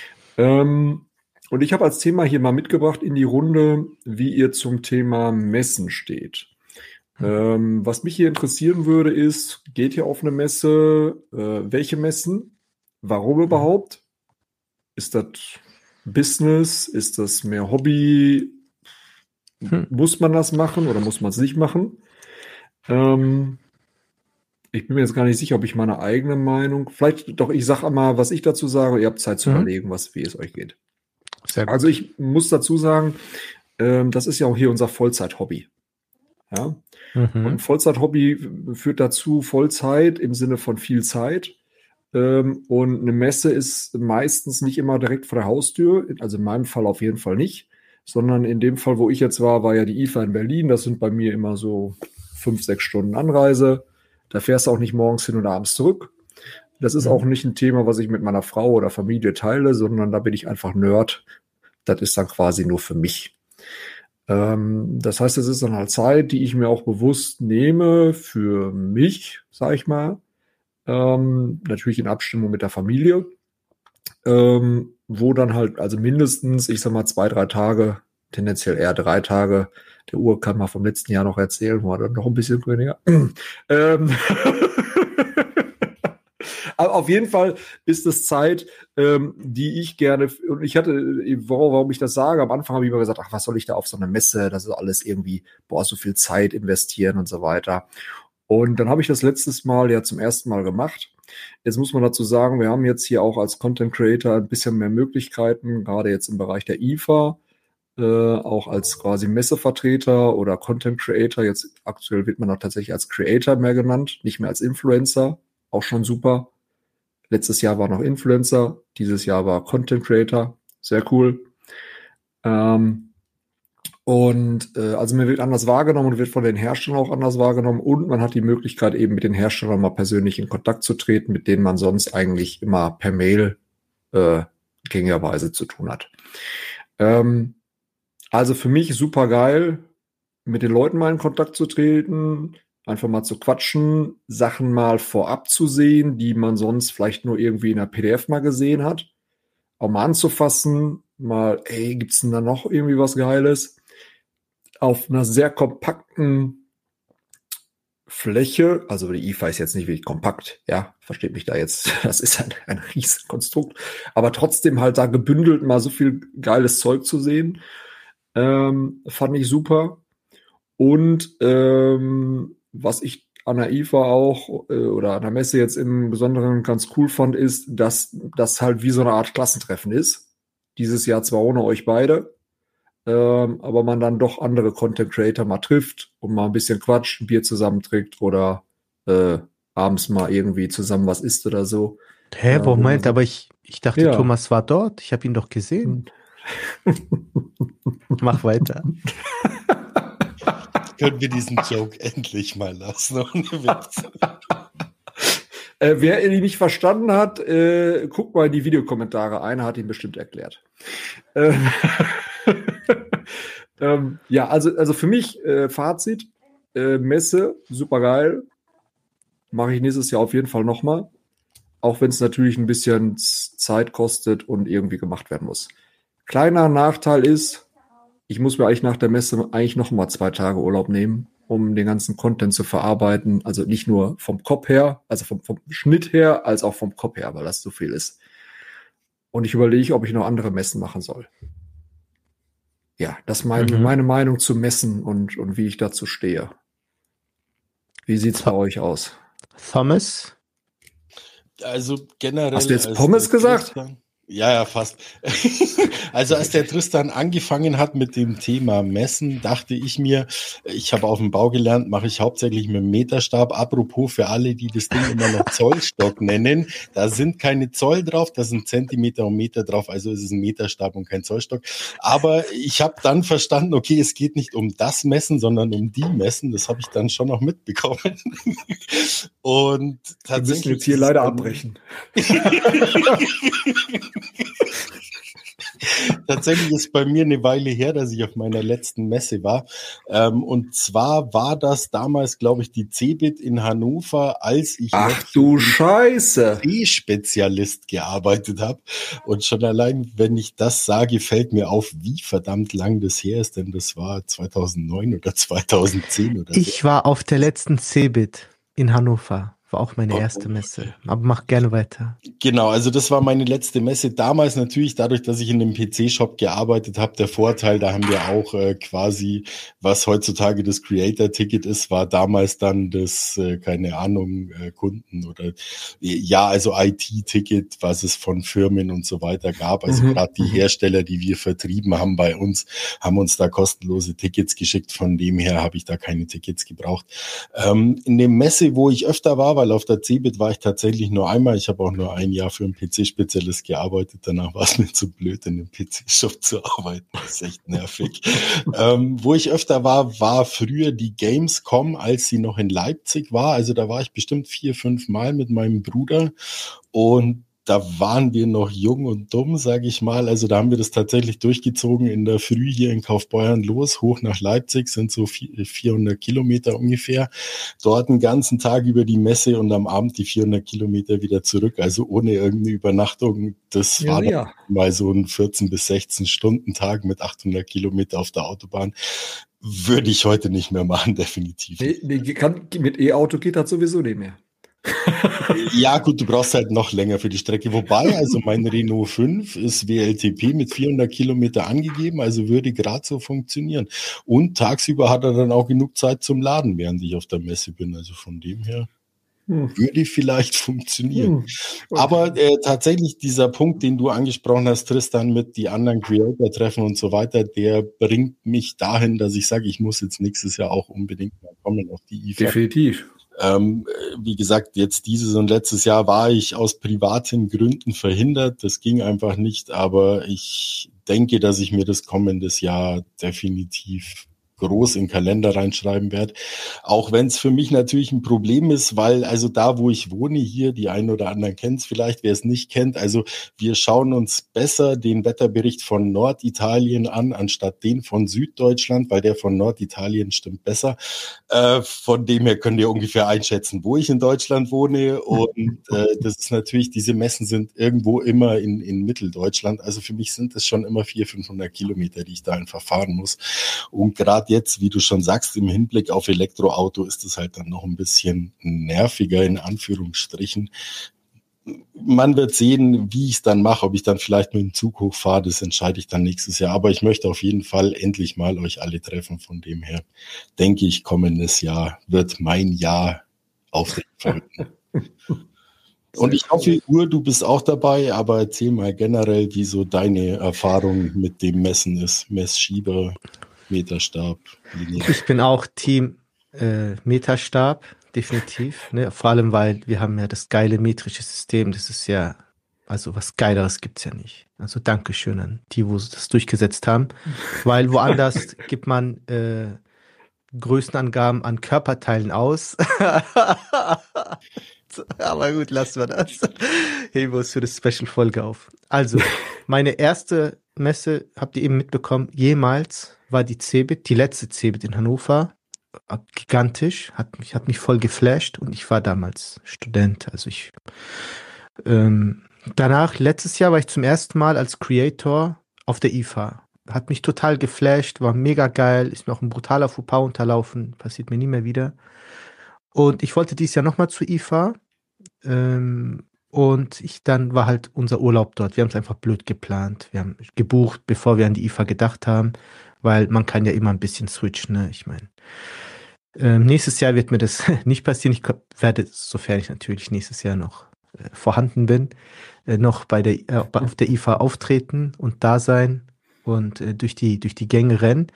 Ähm, und ich habe als Thema hier mal mitgebracht in die Runde, wie ihr zum Thema Messen steht. Ähm, was mich hier interessieren würde, ist, geht ihr auf eine Messe? Äh, welche Messen? Warum überhaupt? Ist das Business? Ist das mehr Hobby? Hm. Muss man das machen oder muss man es nicht machen? Ähm, ich bin mir jetzt gar nicht sicher, ob ich meine eigene Meinung, vielleicht doch, ich sage einmal, was ich dazu sage. Ihr habt Zeit zu Mhm. überlegen, was, wie es euch geht. Sehr gut. Also ich muss dazu sagen, ähm, das ist ja auch hier unser Vollzeit-Hobby. Ja? Mhm. Und Vollzeit-Hobby führt dazu Vollzeit im Sinne von viel Zeit. Ähm, und eine Messe ist meistens nicht immer direkt vor der Haustür, also in meinem Fall auf jeden Fall nicht, sondern in dem Fall, wo ich jetzt war, war ja die I F A in Berlin. Das sind bei mir immer so fünf, sechs Stunden Anreise. Da fährst du auch nicht morgens hin und abends zurück. Das ist Mhm. auch nicht ein Thema, was ich mit meiner Frau oder Familie teile, sondern da bin ich einfach Nerd. Das ist dann quasi nur für mich. Ähm, das heißt, es ist dann halt Zeit, die ich mir auch bewusst nehme für mich, sag ich mal. Ähm, natürlich in Abstimmung mit der Familie. Ähm, wo dann halt, also mindestens, ich sag mal, zwei, drei Tage, tendenziell eher drei Tage. Der Uhr kann mal vom letzten Jahr noch erzählen, war dann noch ein bisschen weniger. ähm, Aber auf jeden Fall ist es Zeit, ähm, die ich gerne, und ich hatte, warum, warum ich das sage, am Anfang habe ich immer gesagt, ach, was soll ich da auf so einer Messe, das ist alles irgendwie, boah, so viel Zeit investieren und so weiter. Und dann habe ich das letztes Mal ja zum ersten Mal gemacht. Jetzt muss man dazu sagen, wir haben jetzt hier auch als Content Creator ein bisschen mehr Möglichkeiten, gerade jetzt im Bereich der I F A, äh, auch als quasi Messevertreter oder Content Creator. Jetzt aktuell wird man auch tatsächlich als Creator mehr genannt, nicht mehr als Influencer. Auch schon super. Letztes Jahr war noch Influencer, dieses Jahr war Content Creator. Sehr cool. Ähm, und äh, also man wird anders wahrgenommen und wird von den Herstellern auch anders wahrgenommen und man hat die Möglichkeit eben mit den Herstellern mal persönlich in Kontakt zu treten, mit denen man sonst eigentlich immer per Mail äh, gängigerweise zu tun hat. Ähm, also für mich super geil, mit den Leuten mal in Kontakt zu treten, einfach mal zu quatschen, Sachen mal vorab zu sehen, die man sonst vielleicht nur irgendwie in der P D F mal gesehen hat. Auch mal anzufassen, mal, ey, gibt's denn da noch irgendwie was Geiles? Auf einer sehr kompakten Fläche, also die I F A ist jetzt nicht wirklich kompakt, ja, versteht mich da jetzt, das ist ein, ein riesiges Konstrukt, aber trotzdem halt da gebündelt mal so viel geiles Zeug zu sehen, ähm, fand ich super. Und ähm, was ich an der I F A auch äh, oder an der Messe jetzt im Besonderen ganz cool fand, ist, dass das halt wie so eine Art Klassentreffen ist. Dieses Jahr zwar ohne euch beide, ähm, aber man dann doch andere Content Creator mal trifft und mal ein bisschen quatscht, ein Bier zusammen trinkt oder äh, abends mal irgendwie zusammen was isst oder so. Hä, Äh, wo wo man meint, so- aber ich, ich dachte, Ja. Thomas war dort. Ich habe ihn doch gesehen. Mach weiter. Können wir diesen Joke endlich mal lassen? Ohne Witz. Äh, wer ihn nicht verstanden hat, äh, guckt mal in die Videokommentare ein, hat ihn bestimmt erklärt. Äh, ähm, ja, also, also für mich äh, Fazit, äh, Messe, super geil. Mache ich nächstes Jahr auf jeden Fall nochmal. Auch wenn es natürlich ein bisschen Z- Zeit kostet und irgendwie gemacht werden muss. Kleiner Nachteil ist, ich muss mir eigentlich nach der Messe eigentlich noch mal zwei Tage Urlaub nehmen, um den ganzen Content zu verarbeiten. Also nicht nur vom Kopf her, also vom, vom Schnitt her, als auch vom Kopf her, weil das so viel ist. Und ich überlege, ob ich noch andere Messen machen soll. Ja, das ist mein, Mhm. meine Meinung zu Messen und, und wie ich dazu stehe. Wie sieht's bei euch aus? Thomas? Also generell. Hast du jetzt als Pommes der gesagt? Tristan, ja, ja, fast. Also als der Tristan angefangen hat mit dem Thema Messen, dachte ich mir, ich habe auf dem Bau gelernt, mache ich hauptsächlich mit dem Meterstab. Apropos für alle, die das Ding immer noch Zollstock nennen, da sind keine Zoll drauf, da sind Zentimeter und Meter drauf, also ist es ein Meterstab und kein Zollstock. Aber ich habe dann verstanden, okay, es geht nicht um das Messen, sondern um die Messen. Das habe ich dann schon noch mitbekommen. Und Wir tatsächlich müssen jetzt hier ist es leider bei- abbrechen. Tatsächlich ist bei mir eine Weile her, dass ich auf meiner letzten Messe war. Ähm, und zwar war das damals, glaube ich, die Cebit in Hannover, als ich Ach noch du für Scheiße. den E-Spezialist gearbeitet habe. Und schon allein, wenn ich das sage, fällt mir auf, wie verdammt lang das her ist, denn das war zweitausendneun oder zweitausendzehn oder so. Ich war auf der letzten Cebit in Hannover. War auch meine Oh, erste okay. Messe. Aber mach gerne weiter. Genau, also das war meine letzte Messe. Damals natürlich, dadurch, dass ich in einem P C-Shop gearbeitet habe, der Vorteil, da haben wir auch äh, quasi, was heutzutage das Creator-Ticket ist, war damals dann das, äh, keine Ahnung, äh, Kunden oder, ja, also I T-Ticket, was es von Firmen und so weiter gab. Also Mhm, gerade die mhm. Hersteller, die wir vertrieben haben bei uns, haben uns da kostenlose Tickets geschickt. Von dem her habe ich da keine Tickets gebraucht. Ähm, in der Messe, wo ich öfter war, weil auf der Cebit war ich tatsächlich nur einmal. Ich habe auch nur ein Jahr für einen P C-Spezialist gearbeitet. Danach war es mir zu blöd, in einem P C-Shop zu arbeiten. Das ist echt nervig. ähm, wo ich öfter war, war früher die Gamescom, als sie noch in Leipzig war. Also da war ich bestimmt vier, fünf Mal mit meinem Bruder. Und da waren wir noch jung und dumm, sage ich mal. Also da haben wir das tatsächlich durchgezogen in der Früh hier in Kaufbeuern los, hoch nach Leipzig, sind so vierhundert Kilometer ungefähr. Dort einen ganzen Tag über die Messe und am Abend die vierhundert Kilometer wieder zurück, also ohne irgendeine Übernachtung. Das Ja, war dann ja. mal so ein vierzehn bis sechzehn Stunden Tag mit achthundert Kilometer auf der Autobahn. Würde ich heute nicht mehr machen, definitiv. Nee, nee, kann, mit E-Auto geht das sowieso nicht mehr. Ja gut, du brauchst halt noch länger für die Strecke. Wobei, also mein Renault fünf ist W L T P mit vierhundert Kilometer angegeben, also würde gerade so funktionieren. Und tagsüber hat er dann auch genug Zeit zum Laden, während ich auf der Messe bin. Also von dem her hm. würde vielleicht funktionieren. Hm. Aber äh, tatsächlich dieser Punkt, den du angesprochen hast, Tristan, mit die anderen Creator-Treffen und so weiter, der bringt mich dahin, dass ich sage, ich muss jetzt nächstes Jahr auch unbedingt mal kommen auf die I F A. Definitiv. Ähm, wie gesagt, jetzt dieses und letztes Jahr war ich aus privaten Gründen verhindert. Das ging einfach nicht, aber ich denke, dass ich mir das kommendes Jahr definitiv groß in den Kalender reinschreiben werde. Auch wenn es für mich natürlich ein Problem ist, weil also da, wo ich wohne hier, die einen oder anderen kennen es vielleicht, wer es nicht kennt, also wir schauen uns besser den Wetterbericht von Norditalien an, anstatt den von Süddeutschland, weil der von Norditalien stimmt besser. Äh, von dem her könnt ihr ungefähr einschätzen, wo ich in Deutschland wohne. Und äh, das ist natürlich, diese Messen sind irgendwo immer in, in Mitteldeutschland. Also für mich sind es schon immer vierhundert, fünfhundert Kilometer, die ich da einfach fahren muss. Und gerade jetzt, wie du schon sagst, im Hinblick auf Elektroauto ist es halt dann noch ein bisschen nerviger, in Anführungsstrichen. Man wird sehen, wie ich es dann mache, ob ich dann vielleicht mit dem Zug hochfahre, das entscheide ich dann nächstes Jahr. Aber ich möchte auf jeden Fall endlich mal euch alle treffen. Von dem her denke ich, kommendes Jahr wird mein Jahr auf den Folgen. Und ich hoffe, Ur, du bist auch dabei, aber erzähl mal generell, wie so deine Erfahrung mit dem Messen ist. Messschieber, Meterstab. Linear. Ich bin auch Team äh, Meterstab, definitiv. Ne? Vor allem, weil wir haben ja das geile metrische System. Das ist ja, also was Geileres gibt's ja nicht. Also Dankeschön an die, wo sie das durchgesetzt haben. Weil woanders gibt man äh, Größenangaben an Körperteilen aus. Aber gut, lassen wir das. Heben wir uns für das Special-Folge auf. Also, meine erste Messe, habt ihr eben mitbekommen, jemals war die Cebit, die letzte Cebit in Hannover. Gigantisch, hat mich, hat mich voll geflasht und ich war damals Student. Also ich ähm, danach, letztes Jahr war ich zum ersten Mal als Creator auf der I F A. Hat mich total geflasht, war mega geil, ist mir auch ein brutaler Fauxpas unterlaufen, passiert mir nie mehr wieder. Und ich wollte dieses Jahr nochmal zur I F A. Ähm, und ich dann war halt unser Urlaub dort. Wir haben es einfach blöd geplant. Wir haben gebucht, bevor wir an die I F A gedacht haben, weil man kann ja immer ein bisschen switchen. Ne? Ich meine, ähm, nächstes Jahr wird mir das nicht passieren. Ich werde, sofern ich natürlich nächstes Jahr noch äh, vorhanden bin, äh, noch bei der äh, auf der I F A auftreten und da sein und äh, durch die durch die Gänge rennen.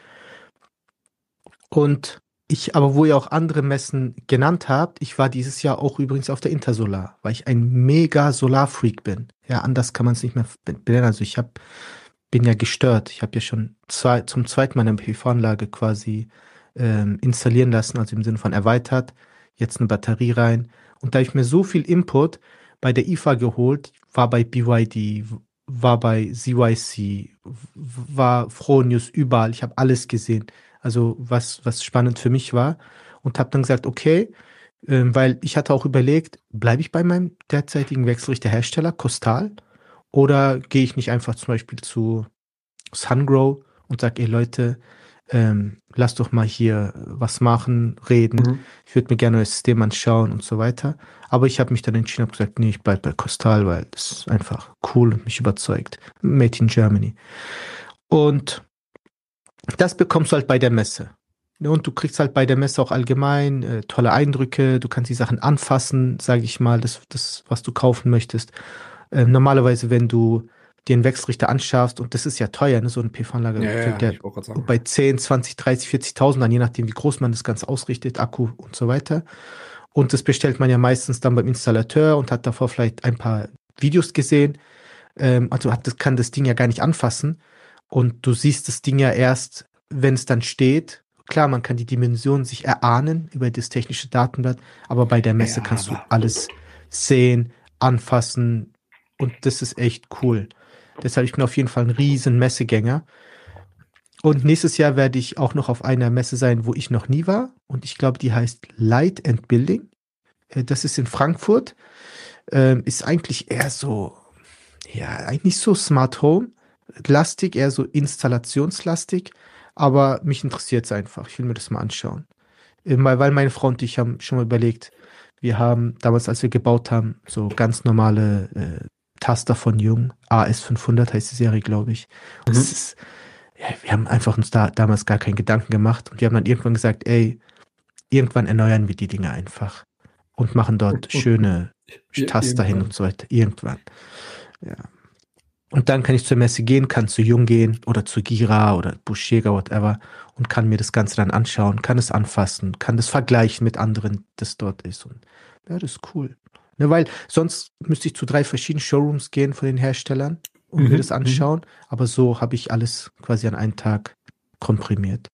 Und ich, aber wo ihr auch andere Messen genannt habt, ich war dieses Jahr auch übrigens auf der Intersolar, weil ich ein mega Solarfreak bin. Ja, anders kann man es nicht mehr benennen. Also ich hab, bin ja gestört. Ich habe ja schon zwei, zum zweiten Mal eine P V-Anlage quasi ähm, installieren lassen, also im Sinne von erweitert, jetzt eine Batterie rein. Und da habe ich mir so viel Input bei der I F A geholt, war bei B Y D, war bei Z Y C, war Fronius, überall. Ich habe alles gesehen. Also was, was spannend für mich war und habe dann gesagt, okay, ähm, weil ich hatte auch überlegt, bleibe ich bei meinem derzeitigen Wechselrichterhersteller, Costal, oder gehe ich nicht einfach zum Beispiel zu Sungrow und sage, ey Leute, ähm, lass doch mal hier was machen, reden, mhm. ich würde mir gerne euer System anschauen und so weiter. Aber ich habe mich dann entschieden und gesagt, nee, ich bleibe bei Costal, weil das ist einfach cool und mich überzeugt. Made in Germany. Und das bekommst du halt bei der Messe. Und du kriegst halt bei der Messe auch allgemein äh, tolle Eindrücke. Du kannst die Sachen anfassen, sage ich mal, das, das, was du kaufen möchtest. Äh, normalerweise, wenn du dir einen Wechselrichter anschaffst, und das ist ja teuer, ne, so eine P V-Anlage, ja, fängt ja, ja bei zehn, zwanzig, dreißig, vierzigtausend an, je nachdem, wie groß man das Ganze ausrichtet, Akku und so weiter. Und das bestellt man ja meistens dann beim Installateur und hat davor vielleicht ein paar Videos gesehen. Ähm, also hat, das kann das Ding ja gar nicht anfassen. Und du siehst das Ding ja erst, wenn es dann steht. Klar, man kann die Dimensionen sich erahnen über das technische Datenblatt, aber bei der Messe ja, kannst du alles sehen, anfassen Und das ist echt cool. Deshalb, ich bin auf jeden Fall ein riesen Messegänger. Und nächstes Jahr werde ich auch noch auf einer Messe sein, wo ich noch nie war. Und ich glaube, die heißt Light and Building. Äh, Das ist in Frankfurt. Ähm, ist eigentlich eher so, ja, eigentlich so Smart Home lastig, eher so installationslastig. Aber mich interessiert es einfach. Ich will mir das mal anschauen. Äh, Weil weil meine Frau und ich haben schon mal überlegt, wir haben damals, als wir gebaut haben, so ganz normale äh, Taster von Jung, A S fünfhundert heißt die Serie, glaube ich. Und Mhm. es ist, ja, wir haben einfach uns da damals gar keinen Gedanken gemacht und wir haben dann irgendwann gesagt, ey, irgendwann erneuern wir die Dinge einfach und machen dort schöne Ir- Taster hin irgendwann. und so weiter. Irgendwann. Ja. Und dann kann ich zur Messe gehen, kann zu Jung gehen oder zu Gira oder Buschjäger, whatever, und kann mir das Ganze dann anschauen, kann es anfassen, kann das vergleichen mit anderen, das dort ist. Und ja, das ist cool. Ne, weil sonst müsste ich zu drei verschiedenen Showrooms gehen von den Herstellern und mir Mhm, das mhm. anschauen. Aber so habe ich alles quasi an einen Tag komprimiert.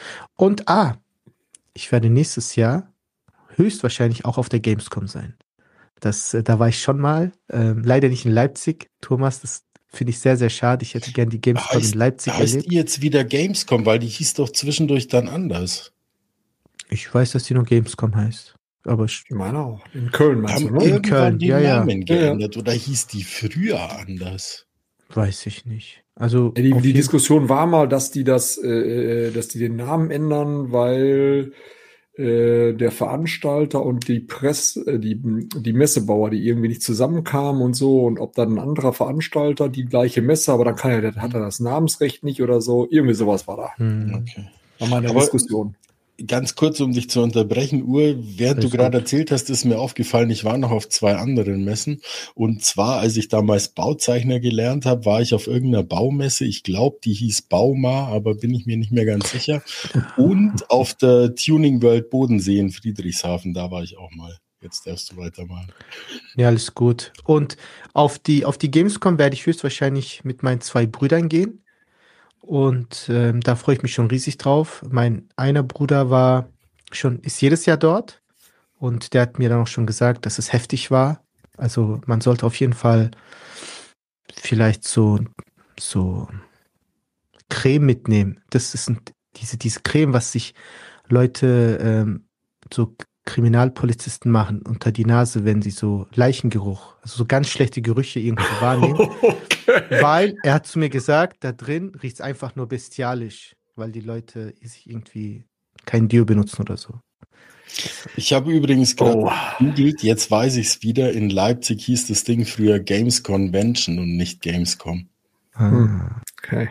Und ah, ich werde nächstes Jahr höchstwahrscheinlich auch auf der Gamescom sein. Das, äh, da war ich schon mal, ähm, leider nicht in Leipzig. Thomas, das finde ich sehr, sehr schade. Ich hätte gern die Gamescom in Heißt, Leipzig heißt erlebt. die jetzt wieder Gamescom, weil die hieß doch zwischendurch dann anders. Ich weiß, dass die nur Gamescom heißt. Aber sch- Ich meine auch. In Köln Die meinst du, haben ne? In irgendwann Köln, den ja, ja. Namen Ja, ja. geändert oder hieß die früher anders? weiß ich nicht. Also Ja, die, auf die jeden Diskussion war mal, dass die das, äh, dass die den Namen ändern, weil äh, der Veranstalter und die Presse, äh, die, die Messebauer, die irgendwie nicht zusammenkamen und so, und ob dann ein anderer Veranstalter die gleiche Messe, aber dann kann er, der hat er das Namensrecht nicht oder so, irgendwie sowas war da. Hm, Okay. War mal eine Aber Diskussion. ganz kurz, um dich zu unterbrechen, Uhr, während Alles du gerade gut. erzählt hast, ist mir aufgefallen, ich war noch auf zwei anderen Messen. Und zwar, als ich damals Bauzeichner gelernt habe, war ich auf irgendeiner Baumesse. Ich glaube, die hieß Bauma, aber bin ich mir nicht mehr ganz sicher. Und auf der Tuning World Bodensee in Friedrichshafen, da war ich auch mal. Jetzt darfst du weitermachen. Ja, alles gut. Und auf die, auf die Gamescom werde ich höchstwahrscheinlich mit meinen zwei Brüdern gehen. Und ähm, da freue ich mich schon riesig drauf. Mein einer Bruder war schon, ist jedes Jahr dort. Und der hat mir dann auch schon gesagt, dass es heftig war. Also man sollte auf jeden Fall vielleicht so, so Creme mitnehmen. Das ist ein, diese, diese Creme, was sich Leute, ähm, so Kriminalpolizisten machen unter die Nase, wenn sie so Leichengeruch, also so ganz schlechte Gerüche irgendwie wahrnehmen. Okay. Weil er hat zu mir gesagt, da drin riecht es einfach nur bestialisch, weil die Leute sich irgendwie kein Dio benutzen oder so. Ich habe übrigens gerade Oh. gegoogelt, jetzt weiß ich es wieder, in Leipzig hieß das Ding früher Games Convention und nicht Gamescom. Ah. Okay.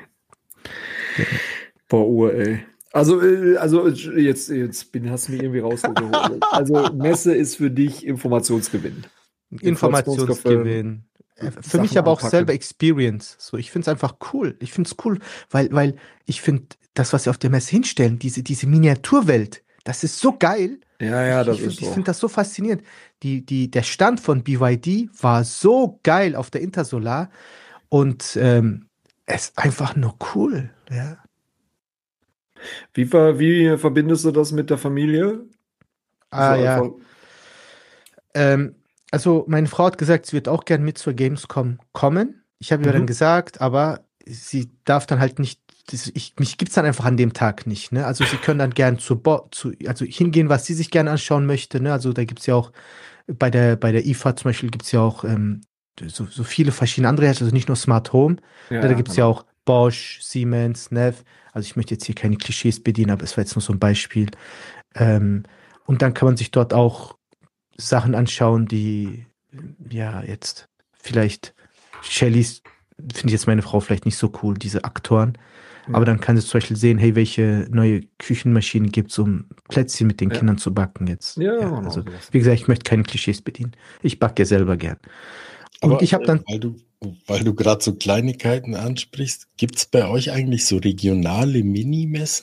Boah, Uhr, ey. Also, äh, also jetzt, jetzt bin, hast du mich irgendwie rausgeholt. Also, Messe ist für dich Informationsgewinn. Informationsgewinn. Äh, Für Sachen mich aber auch anpacken. selber Experience. So, ich finde es einfach cool. Ich finde es cool, weil, weil ich finde, das, was sie auf der Messe hinstellen, diese, diese Miniaturwelt, das ist so geil. Ja, ja, das ich ist finde so. find das so faszinierend. Die, die, der Stand von B Y D war so geil auf der Intersolar und ähm, es ist einfach nur cool. Ja. Wie, ver, wie verbindest du das mit der Familie? Ah, So ja. einfach- Ähm, also meine Frau hat gesagt, sie wird auch gern mit zur Gamescom kommen. Ich habe ihr Mhm. dann gesagt, aber sie darf dann halt nicht, das, ich, mich gibt's dann einfach an dem Tag nicht. Ne? Also sie können dann gern zu, Bo zu also hingehen, was sie sich gerne anschauen möchte. Ne? Also da gibt's ja auch, bei der, bei der I F A zum Beispiel gibt's ja auch ähm, so, so viele verschiedene andere Hersteller, also nicht nur Smart Home. Ja, Ne? Da gibt's ja genau. auch Bosch, Siemens, Neff. Also ich möchte jetzt hier keine Klischees bedienen, aber es war jetzt nur so ein Beispiel. Ähm, und dann kann man sich dort auch Sachen anschauen, die ja jetzt vielleicht Shellys, finde ich jetzt meine Frau vielleicht nicht so cool, diese Aktoren. Ja. Aber dann kann sie zum Beispiel sehen, hey, welche neue Küchenmaschinen gibt es, um Plätzchen mit den Ja. Kindern zu backen jetzt. Ja, genau also sowas. wie gesagt, ich möchte keine Klischees bedienen. Ich backe ja selber gern. Und Aber ich habe dann, äh, weil du, weil du gerade so Kleinigkeiten ansprichst, gibt es bei euch eigentlich so regionale Minimessen?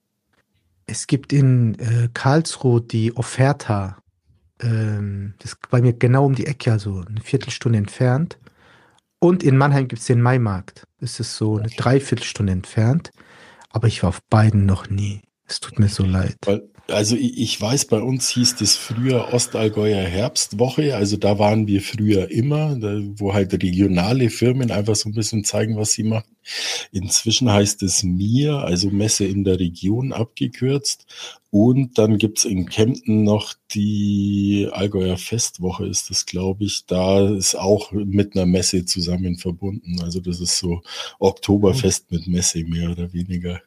es gibt in äh, Karlsruhe die Offerta. Ähm, das ist bei mir genau um die Ecke, also eine Viertelstunde entfernt. Und in Mannheim gibt es den Maimarkt. Das ist so eine Dreiviertelstunde entfernt. Aber ich war auf beiden noch nie. Es tut mir so leid. Weil Also ich, ich weiß, bei uns hieß das früher Ostallgäuer Herbstwoche, also da waren wir früher immer, da, wo halt regionale Firmen einfach so ein bisschen zeigen, was sie machen. Inzwischen heißt es M I R, also Messe in der Region abgekürzt. Und dann gibt's in Kempten noch die Allgäuer Festwoche, ist das, glaube ich. Da ist auch mit einer Messe zusammen verbunden. Also das ist so Oktoberfest mit Messe, mehr oder weniger.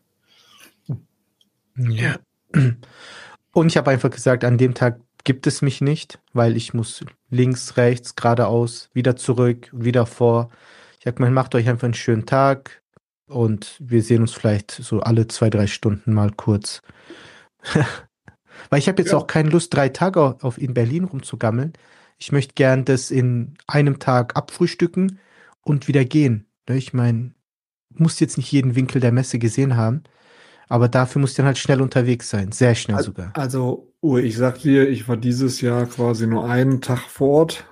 Ja. Und ich habe einfach gesagt, an dem Tag gibt es mich nicht, weil ich muss links, rechts, geradeaus, wieder zurück, wieder vor. Ich habe gemeint, macht euch einfach einen schönen Tag und wir sehen uns vielleicht so alle zwei, drei Stunden mal kurz. Weil ich habe jetzt Ja. auch keine Lust, drei Tage auf in Berlin rumzugammeln. Ich möchte gern das in einem Tag abfrühstücken und wieder gehen. Ich meine, muss jetzt nicht jeden Winkel der Messe gesehen haben. Aber dafür muss ich dann halt schnell unterwegs sein. Sehr schnell Also, sogar. also Uwe, ich sag dir, ich war dieses Jahr quasi nur einen Tag vor Ort.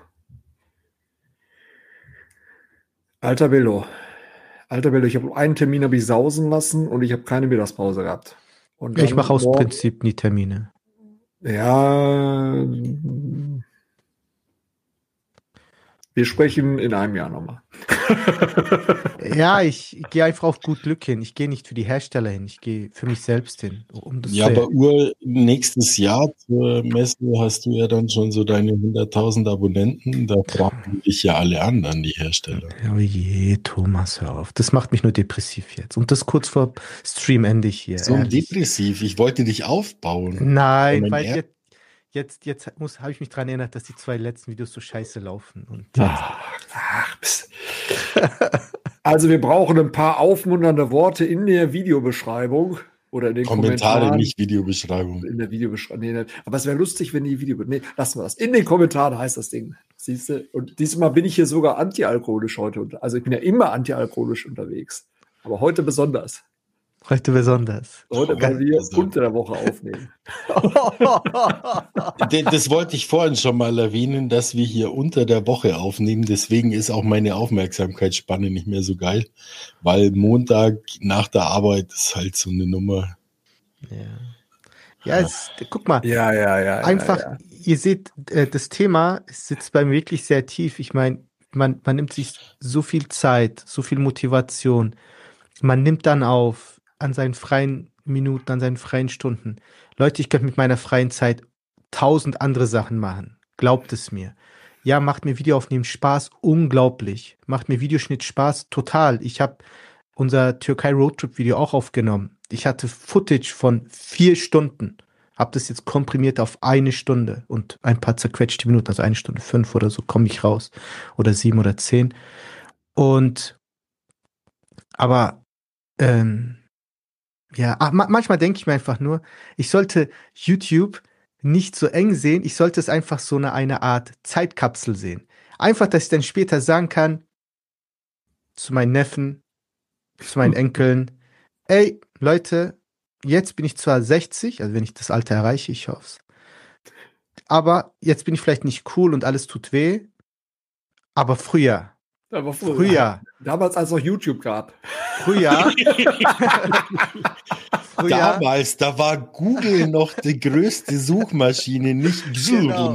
Alter Bello. Alter Bello, ich habe einen Termin habe ich sausen lassen und ich habe keine Mittagspause gehabt. Und Ich dann mache aus morgen- Prinzip nie Termine. Ja, wir sprechen in einem Jahr nochmal. Ja, ich gehe einfach auf gut Glück hin. Ich gehe nicht für die Hersteller hin. Ich gehe für mich selbst hin. Um das Ja, zu aber Ur, nächstes Jahr zur Messe hast du ja dann schon so deine hunderttausend Abonnenten. Da fragen dich ja alle anderen, die Hersteller. Oh je, Thomas, hör auf. Das macht mich nur depressiv jetzt. Und das kurz vor Streamende hier. So ehrlich. depressiv. Ich wollte dich aufbauen. Nein, Mein weil Er- jetzt, jetzt, jetzt muss, habe ich mich daran erinnert, dass die zwei letzten Videos so scheiße laufen. Und Ach, ach, pst. Also wir brauchen ein paar aufmunternde Worte in der Videobeschreibung oder in den Kommentare, Kommentaren. nicht Videobeschreibung. In der Videobeschreibung. Nee, nicht. Aber es wäre lustig, wenn die Video. Nee, lassen wir das. In den Kommentaren heißt das Ding. Siehst du? Und diesmal bin ich hier sogar antialkoholisch heute. unter- Also ich bin ja immer antialkoholisch unterwegs. Aber heute besonders. heute besonders. Heute, weil wir Also- unter der Woche aufnehmen. D- Das wollte ich vorhin schon mal erwähnen, dass wir hier unter der Woche aufnehmen. Deswegen ist auch meine Aufmerksamkeitsspanne nicht mehr so geil, weil Montag nach der Arbeit ist halt so eine Nummer. Ja, ja es, guck mal. Ja, ja, ja. Einfach, Ja, ja. ihr seht, äh, das Thema sitzt bei mir wirklich sehr tief. Ich meine, man, man nimmt sich so viel Zeit, so viel Motivation. Man nimmt dann auf an seinen freien Minuten, an seinen freien Stunden. Leute, ich könnte mit meiner freien Zeit tausend andere Sachen machen. Glaubt es mir. Ja, macht mir Videoaufnehmen Spaß, unglaublich. Macht mir Videoschnitt Spaß, total. Ich habe unser Türkei-Roadtrip-Video auch aufgenommen. Ich hatte Footage von vier Stunden. Hab das jetzt komprimiert auf eine Stunde und ein paar zerquetschte Minuten, also eine Stunde fünf oder so komme ich raus. Oder sieben oder zehn. Und aber ähm, ja, ach, ma manchmal denke ich mir einfach nur, ich sollte YouTube nicht so eng sehen, ich sollte es einfach so eine, eine Art Zeitkapsel sehen. Einfach, dass ich dann später sagen kann, zu meinen Neffen, zu meinen Enkeln, ey, Leute, jetzt bin ich zwar sechzig, also wenn ich das Alter erreiche, ich hoffe es, aber jetzt bin ich vielleicht nicht cool und alles tut weh, aber früher, Aber früher. früher, Damals, als es noch YouTube gab. früher, früher, Damals, da war Google noch die größte Suchmaschine, nicht Genau.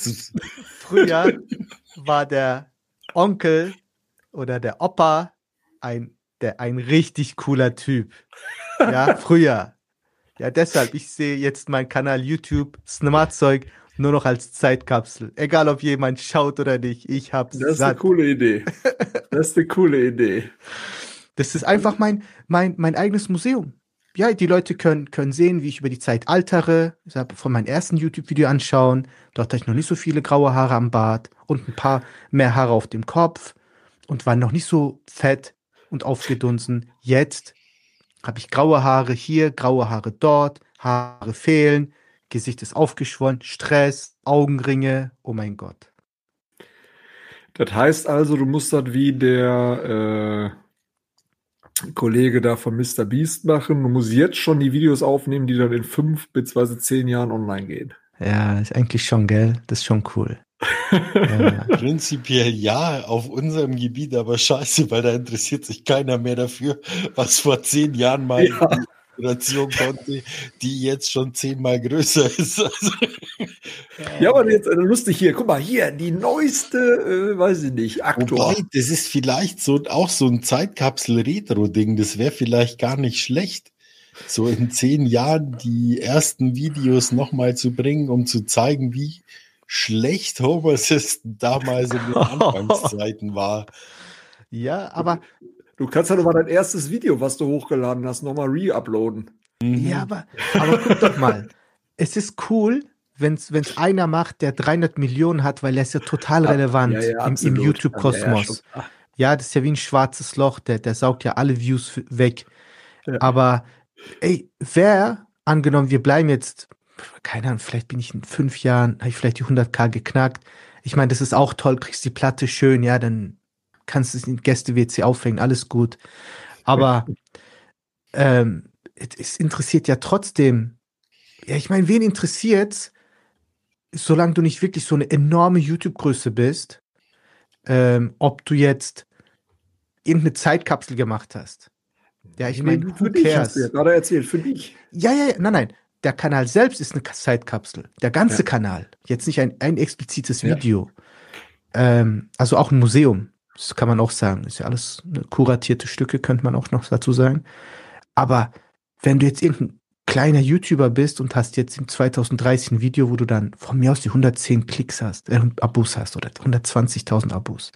früher war der Onkel oder der Opa ein, der, ein richtig cooler Typ. Ja, früher. Ja, deshalb, ich sehe jetzt meinen Kanal YouTube Smartzeug nur noch als Zeitkapsel. Egal, ob jemand schaut oder nicht, ich hab's Das ist eine satt. coole Idee. Das ist eine coole Idee. Das ist einfach mein, mein, mein eigenes Museum. Ja, die Leute können, können sehen, wie ich über die Zeit altere. Ich habe von meinem ersten YouTube-Video anschauen. Dort hatte ich noch nicht so viele graue Haare am Bart und ein paar mehr Haare auf dem Kopf und war noch nicht so fett und aufgedunsen. Jetzt habe ich graue Haare hier, graue Haare dort, Haare fehlen, Gesicht ist aufgeschwollen, Stress, Augenringe, oh mein Gott. Das heißt also, du musst das wie der äh, Kollege da von Mister Beast machen. Du musst jetzt schon die Videos aufnehmen, die dann in fünf bzw. zehn Jahren online gehen. Ja, ist eigentlich schon, gell? Das ist schon cool. Ja. Prinzipiell ja, auf unserem Gebiet, aber scheiße, weil da interessiert sich keiner mehr dafür, was vor zehn Jahren mal Ja. Inspiration konnte, die jetzt schon zehnmal größer ist. Also, ja, aber jetzt äh, lustig hier. Guck mal, hier, die neueste, äh, weiß ich nicht, Aktor. Wobei, das ist vielleicht so auch so ein Zeitkapsel-Retro-Ding. Das wäre vielleicht gar nicht schlecht, so in zehn Jahren die ersten Videos nochmal zu bringen, um zu zeigen, wie schlecht Home Assistant damals in den Anfangszeiten war. Ja, aber Du kannst ja noch mal dein erstes Video, was du hochgeladen hast, nochmal re-uploaden. Mhm. Ja, aber, aber guck doch mal. Es ist cool, wenn es einer macht, der dreihundert Millionen hat, weil er ist ja total relevant Ja, ja, im, im absolut. YouTube-Kosmos. Ja, ja, Ja, das ist ja wie ein schwarzes Loch, der, der saugt ja alle Views f- weg. Ja. Aber, ey, wer, angenommen, wir bleiben jetzt, keine Ahnung, vielleicht bin ich in fünf Jahren, habe ich vielleicht die hunderttausend geknackt. Ich meine, das ist auch toll, kriegst die Platte schön, ja, dann kannst du es in Gäste-W C aufhängen, alles gut. Aber ähm, es, es interessiert ja trotzdem, ja, ich meine, wen interessiert's, solange du nicht wirklich so eine enorme YouTube-Größe bist, ähm, ob du jetzt irgendeine Zeitkapsel gemacht hast. Ja, ich Nee, meine, für who dich hast du ja cares? gerade erzählt, für dich. Ja, ja, ja, nein, nein. Der Kanal selbst ist eine Ka- Zeitkapsel. Der ganze Ja. Kanal. Jetzt nicht ein, ein explizites Ja. Video. Ähm, also auch ein Museum. Das kann man auch sagen. Ist ja alles ne, kuratierte Stücke, könnte man auch noch dazu sagen. Aber wenn du jetzt irgendein kleiner YouTuber bist und hast jetzt im zwanzig dreißig ein Video, wo du dann von mir aus die hundertzehn Klicks hast, äh, Abos hast oder hundertzwanzigtausend Abos.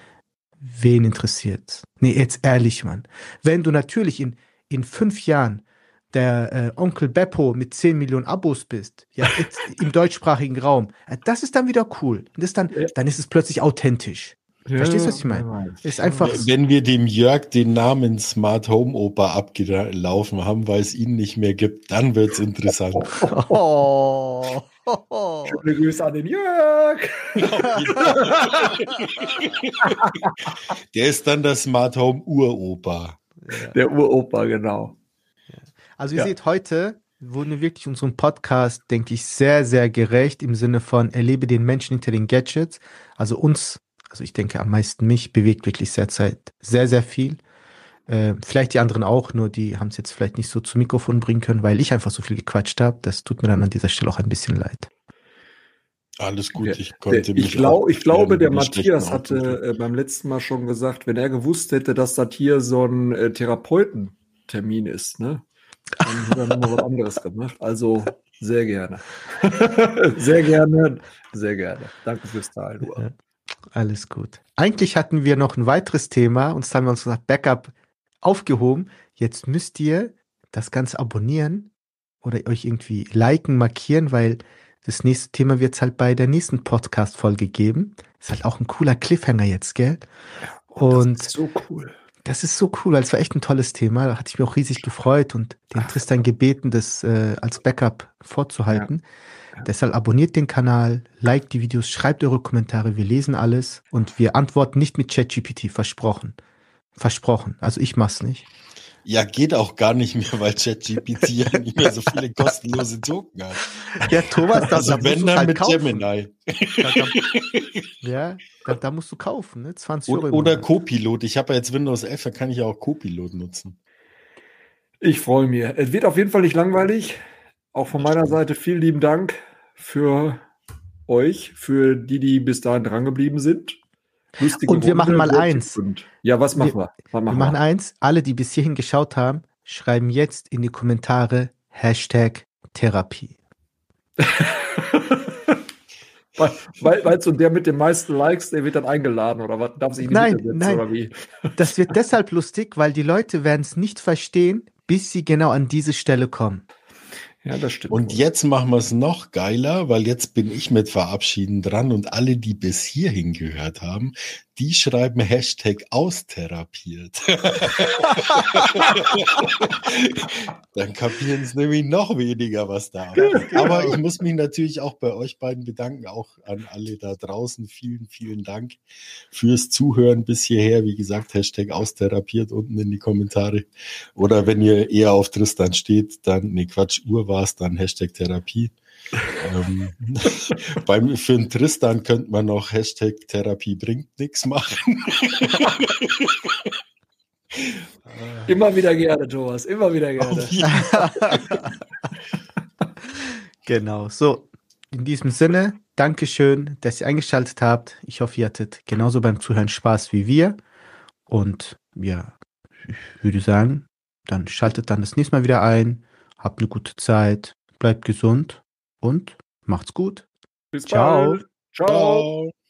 Wen interessiert's? Nee, jetzt ehrlich, Mann. Wenn du natürlich in, in fünf Jahren der äh, Onkel Beppo mit zehn Millionen Abos bist, ja, jetzt im deutschsprachigen Raum, äh, das ist dann wieder cool. Das ist dann, Ja. dann ist es plötzlich authentisch. Verstehst du, was ich meine? Ist einfach. Wenn wir dem Jörg den Namen Smart Home Opa abgelaufen haben, weil es ihn nicht mehr gibt, dann wird's interessant. Oh. Oh. Schöne Grüße an den Jörg. Der ist dann der Smart Home Uropa. Ja. Der Uropa, genau. Also ihr Ja. seht, heute wurden wir wirklich unserem Podcast, denke ich, sehr, sehr gerecht im Sinne von erlebe den Menschen hinter den Gadgets. Also uns, also ich denke am meisten mich, bewegt wirklich derzeit sehr, sehr viel. Äh, vielleicht die anderen auch, nur die haben es jetzt vielleicht nicht so zum Mikrofon bringen können, weil ich einfach so viel gequatscht habe. Das tut mir dann an dieser Stelle auch ein bisschen leid. Alles gut, Der- ich konnte Der, mich ich, glaub, auch ich glaube, der mit schlechten Matthias hatte Ausdrücken. äh, beim letzten Mal schon gesagt, wenn er gewusst hätte, dass das hier so ein äh, Therapeutentermin ist, ne? Dann hätte er nochmal was anderes gemacht. Also sehr gerne. sehr gerne, sehr gerne. Danke fürs Teilen. Du. Ja, alles gut. Eigentlich hatten wir noch ein weiteres Thema und das haben wir uns gesagt, Backup aufgehoben. Jetzt müsst ihr das Ganze abonnieren oder euch irgendwie liken, markieren, weil das nächste Thema wird es halt bei der nächsten Podcast-Folge geben. Ist halt auch ein cooler Cliffhanger jetzt, gell? Und Das ist so cool. das ist so cool, weil es war echt ein tolles Thema. Da hatte ich mich auch riesig gefreut und den Tristan gebeten, das äh, als Backup vorzuhalten. Ja. Deshalb abonniert den Kanal, liked die Videos, schreibt eure Kommentare, wir lesen alles und wir antworten nicht mit ChatGPT, versprochen. Versprochen. Also ich mach's nicht. Ja, geht auch gar nicht mehr, weil ChatGPT ja nicht mehr so viele kostenlose Token hat. Ja, Thomas, da, Also da musst wenn du dann halt mit kaufen. Gemini. Da, da, ja, da, da musst du kaufen, ne? zwanzig Euro. Oder, im oder Monat. Copilot. Ich habe ja jetzt Windows elf, da kann ich ja auch Copilot nutzen. Ich freue mich. Es wird auf jeden Fall nicht langweilig. Auch von meiner Seite vielen lieben Dank für euch, für die, die bis dahin drangeblieben sind. Lustige Und wir machen Runde, mal sehr eins. tiefgründig. Ja, was machen wir? Was Wir machen machen eins, alle, die bis hierhin geschaut haben, schreiben jetzt in die Kommentare Hashtag Therapie. Weil, weil, weil so der mit den meisten Likes, der wird dann eingeladen oder was? Darf sich in die Nein, Mitte setzen nein. oder wie? Das wird deshalb lustig, weil die Leute werden es nicht verstehen, bis sie genau an diese Stelle kommen. Ja, das stimmt. Und jetzt machen wir es noch geiler, weil jetzt bin ich mit Verabschieden dran und alle, die bis hierhin gehört haben, die schreiben Hashtag austherapiert. Dann kapieren es nämlich noch weniger, was da abgeht. Aber ich muss mich natürlich auch bei euch beiden bedanken, auch an alle da draußen. Vielen, vielen Dank fürs Zuhören bis hierher. Wie gesagt, Hashtag austherapiert unten in die Kommentare. Oder wenn ihr eher auf Tristan steht, dann, nee, Quatsch, Uhr war es, dann Hashtag Therapie. ähm, beim, für einen Tristan könnte man noch Hashtag Therapie bringt nichts machen. Immer wieder gerne, Thomas, immer wieder gerne. Auf jeden Fall. Genau, so. In diesem Sinne, Dankeschön, dass ihr eingeschaltet habt. Ich hoffe, ihr hattet genauso beim Zuhören Spaß wie wir. Und ja, ich würde sagen, dann schaltet dann das nächste Mal wieder ein. Habt eine gute Zeit, bleibt gesund und macht's gut. Bis Ciao. bald. Ciao. Ciao.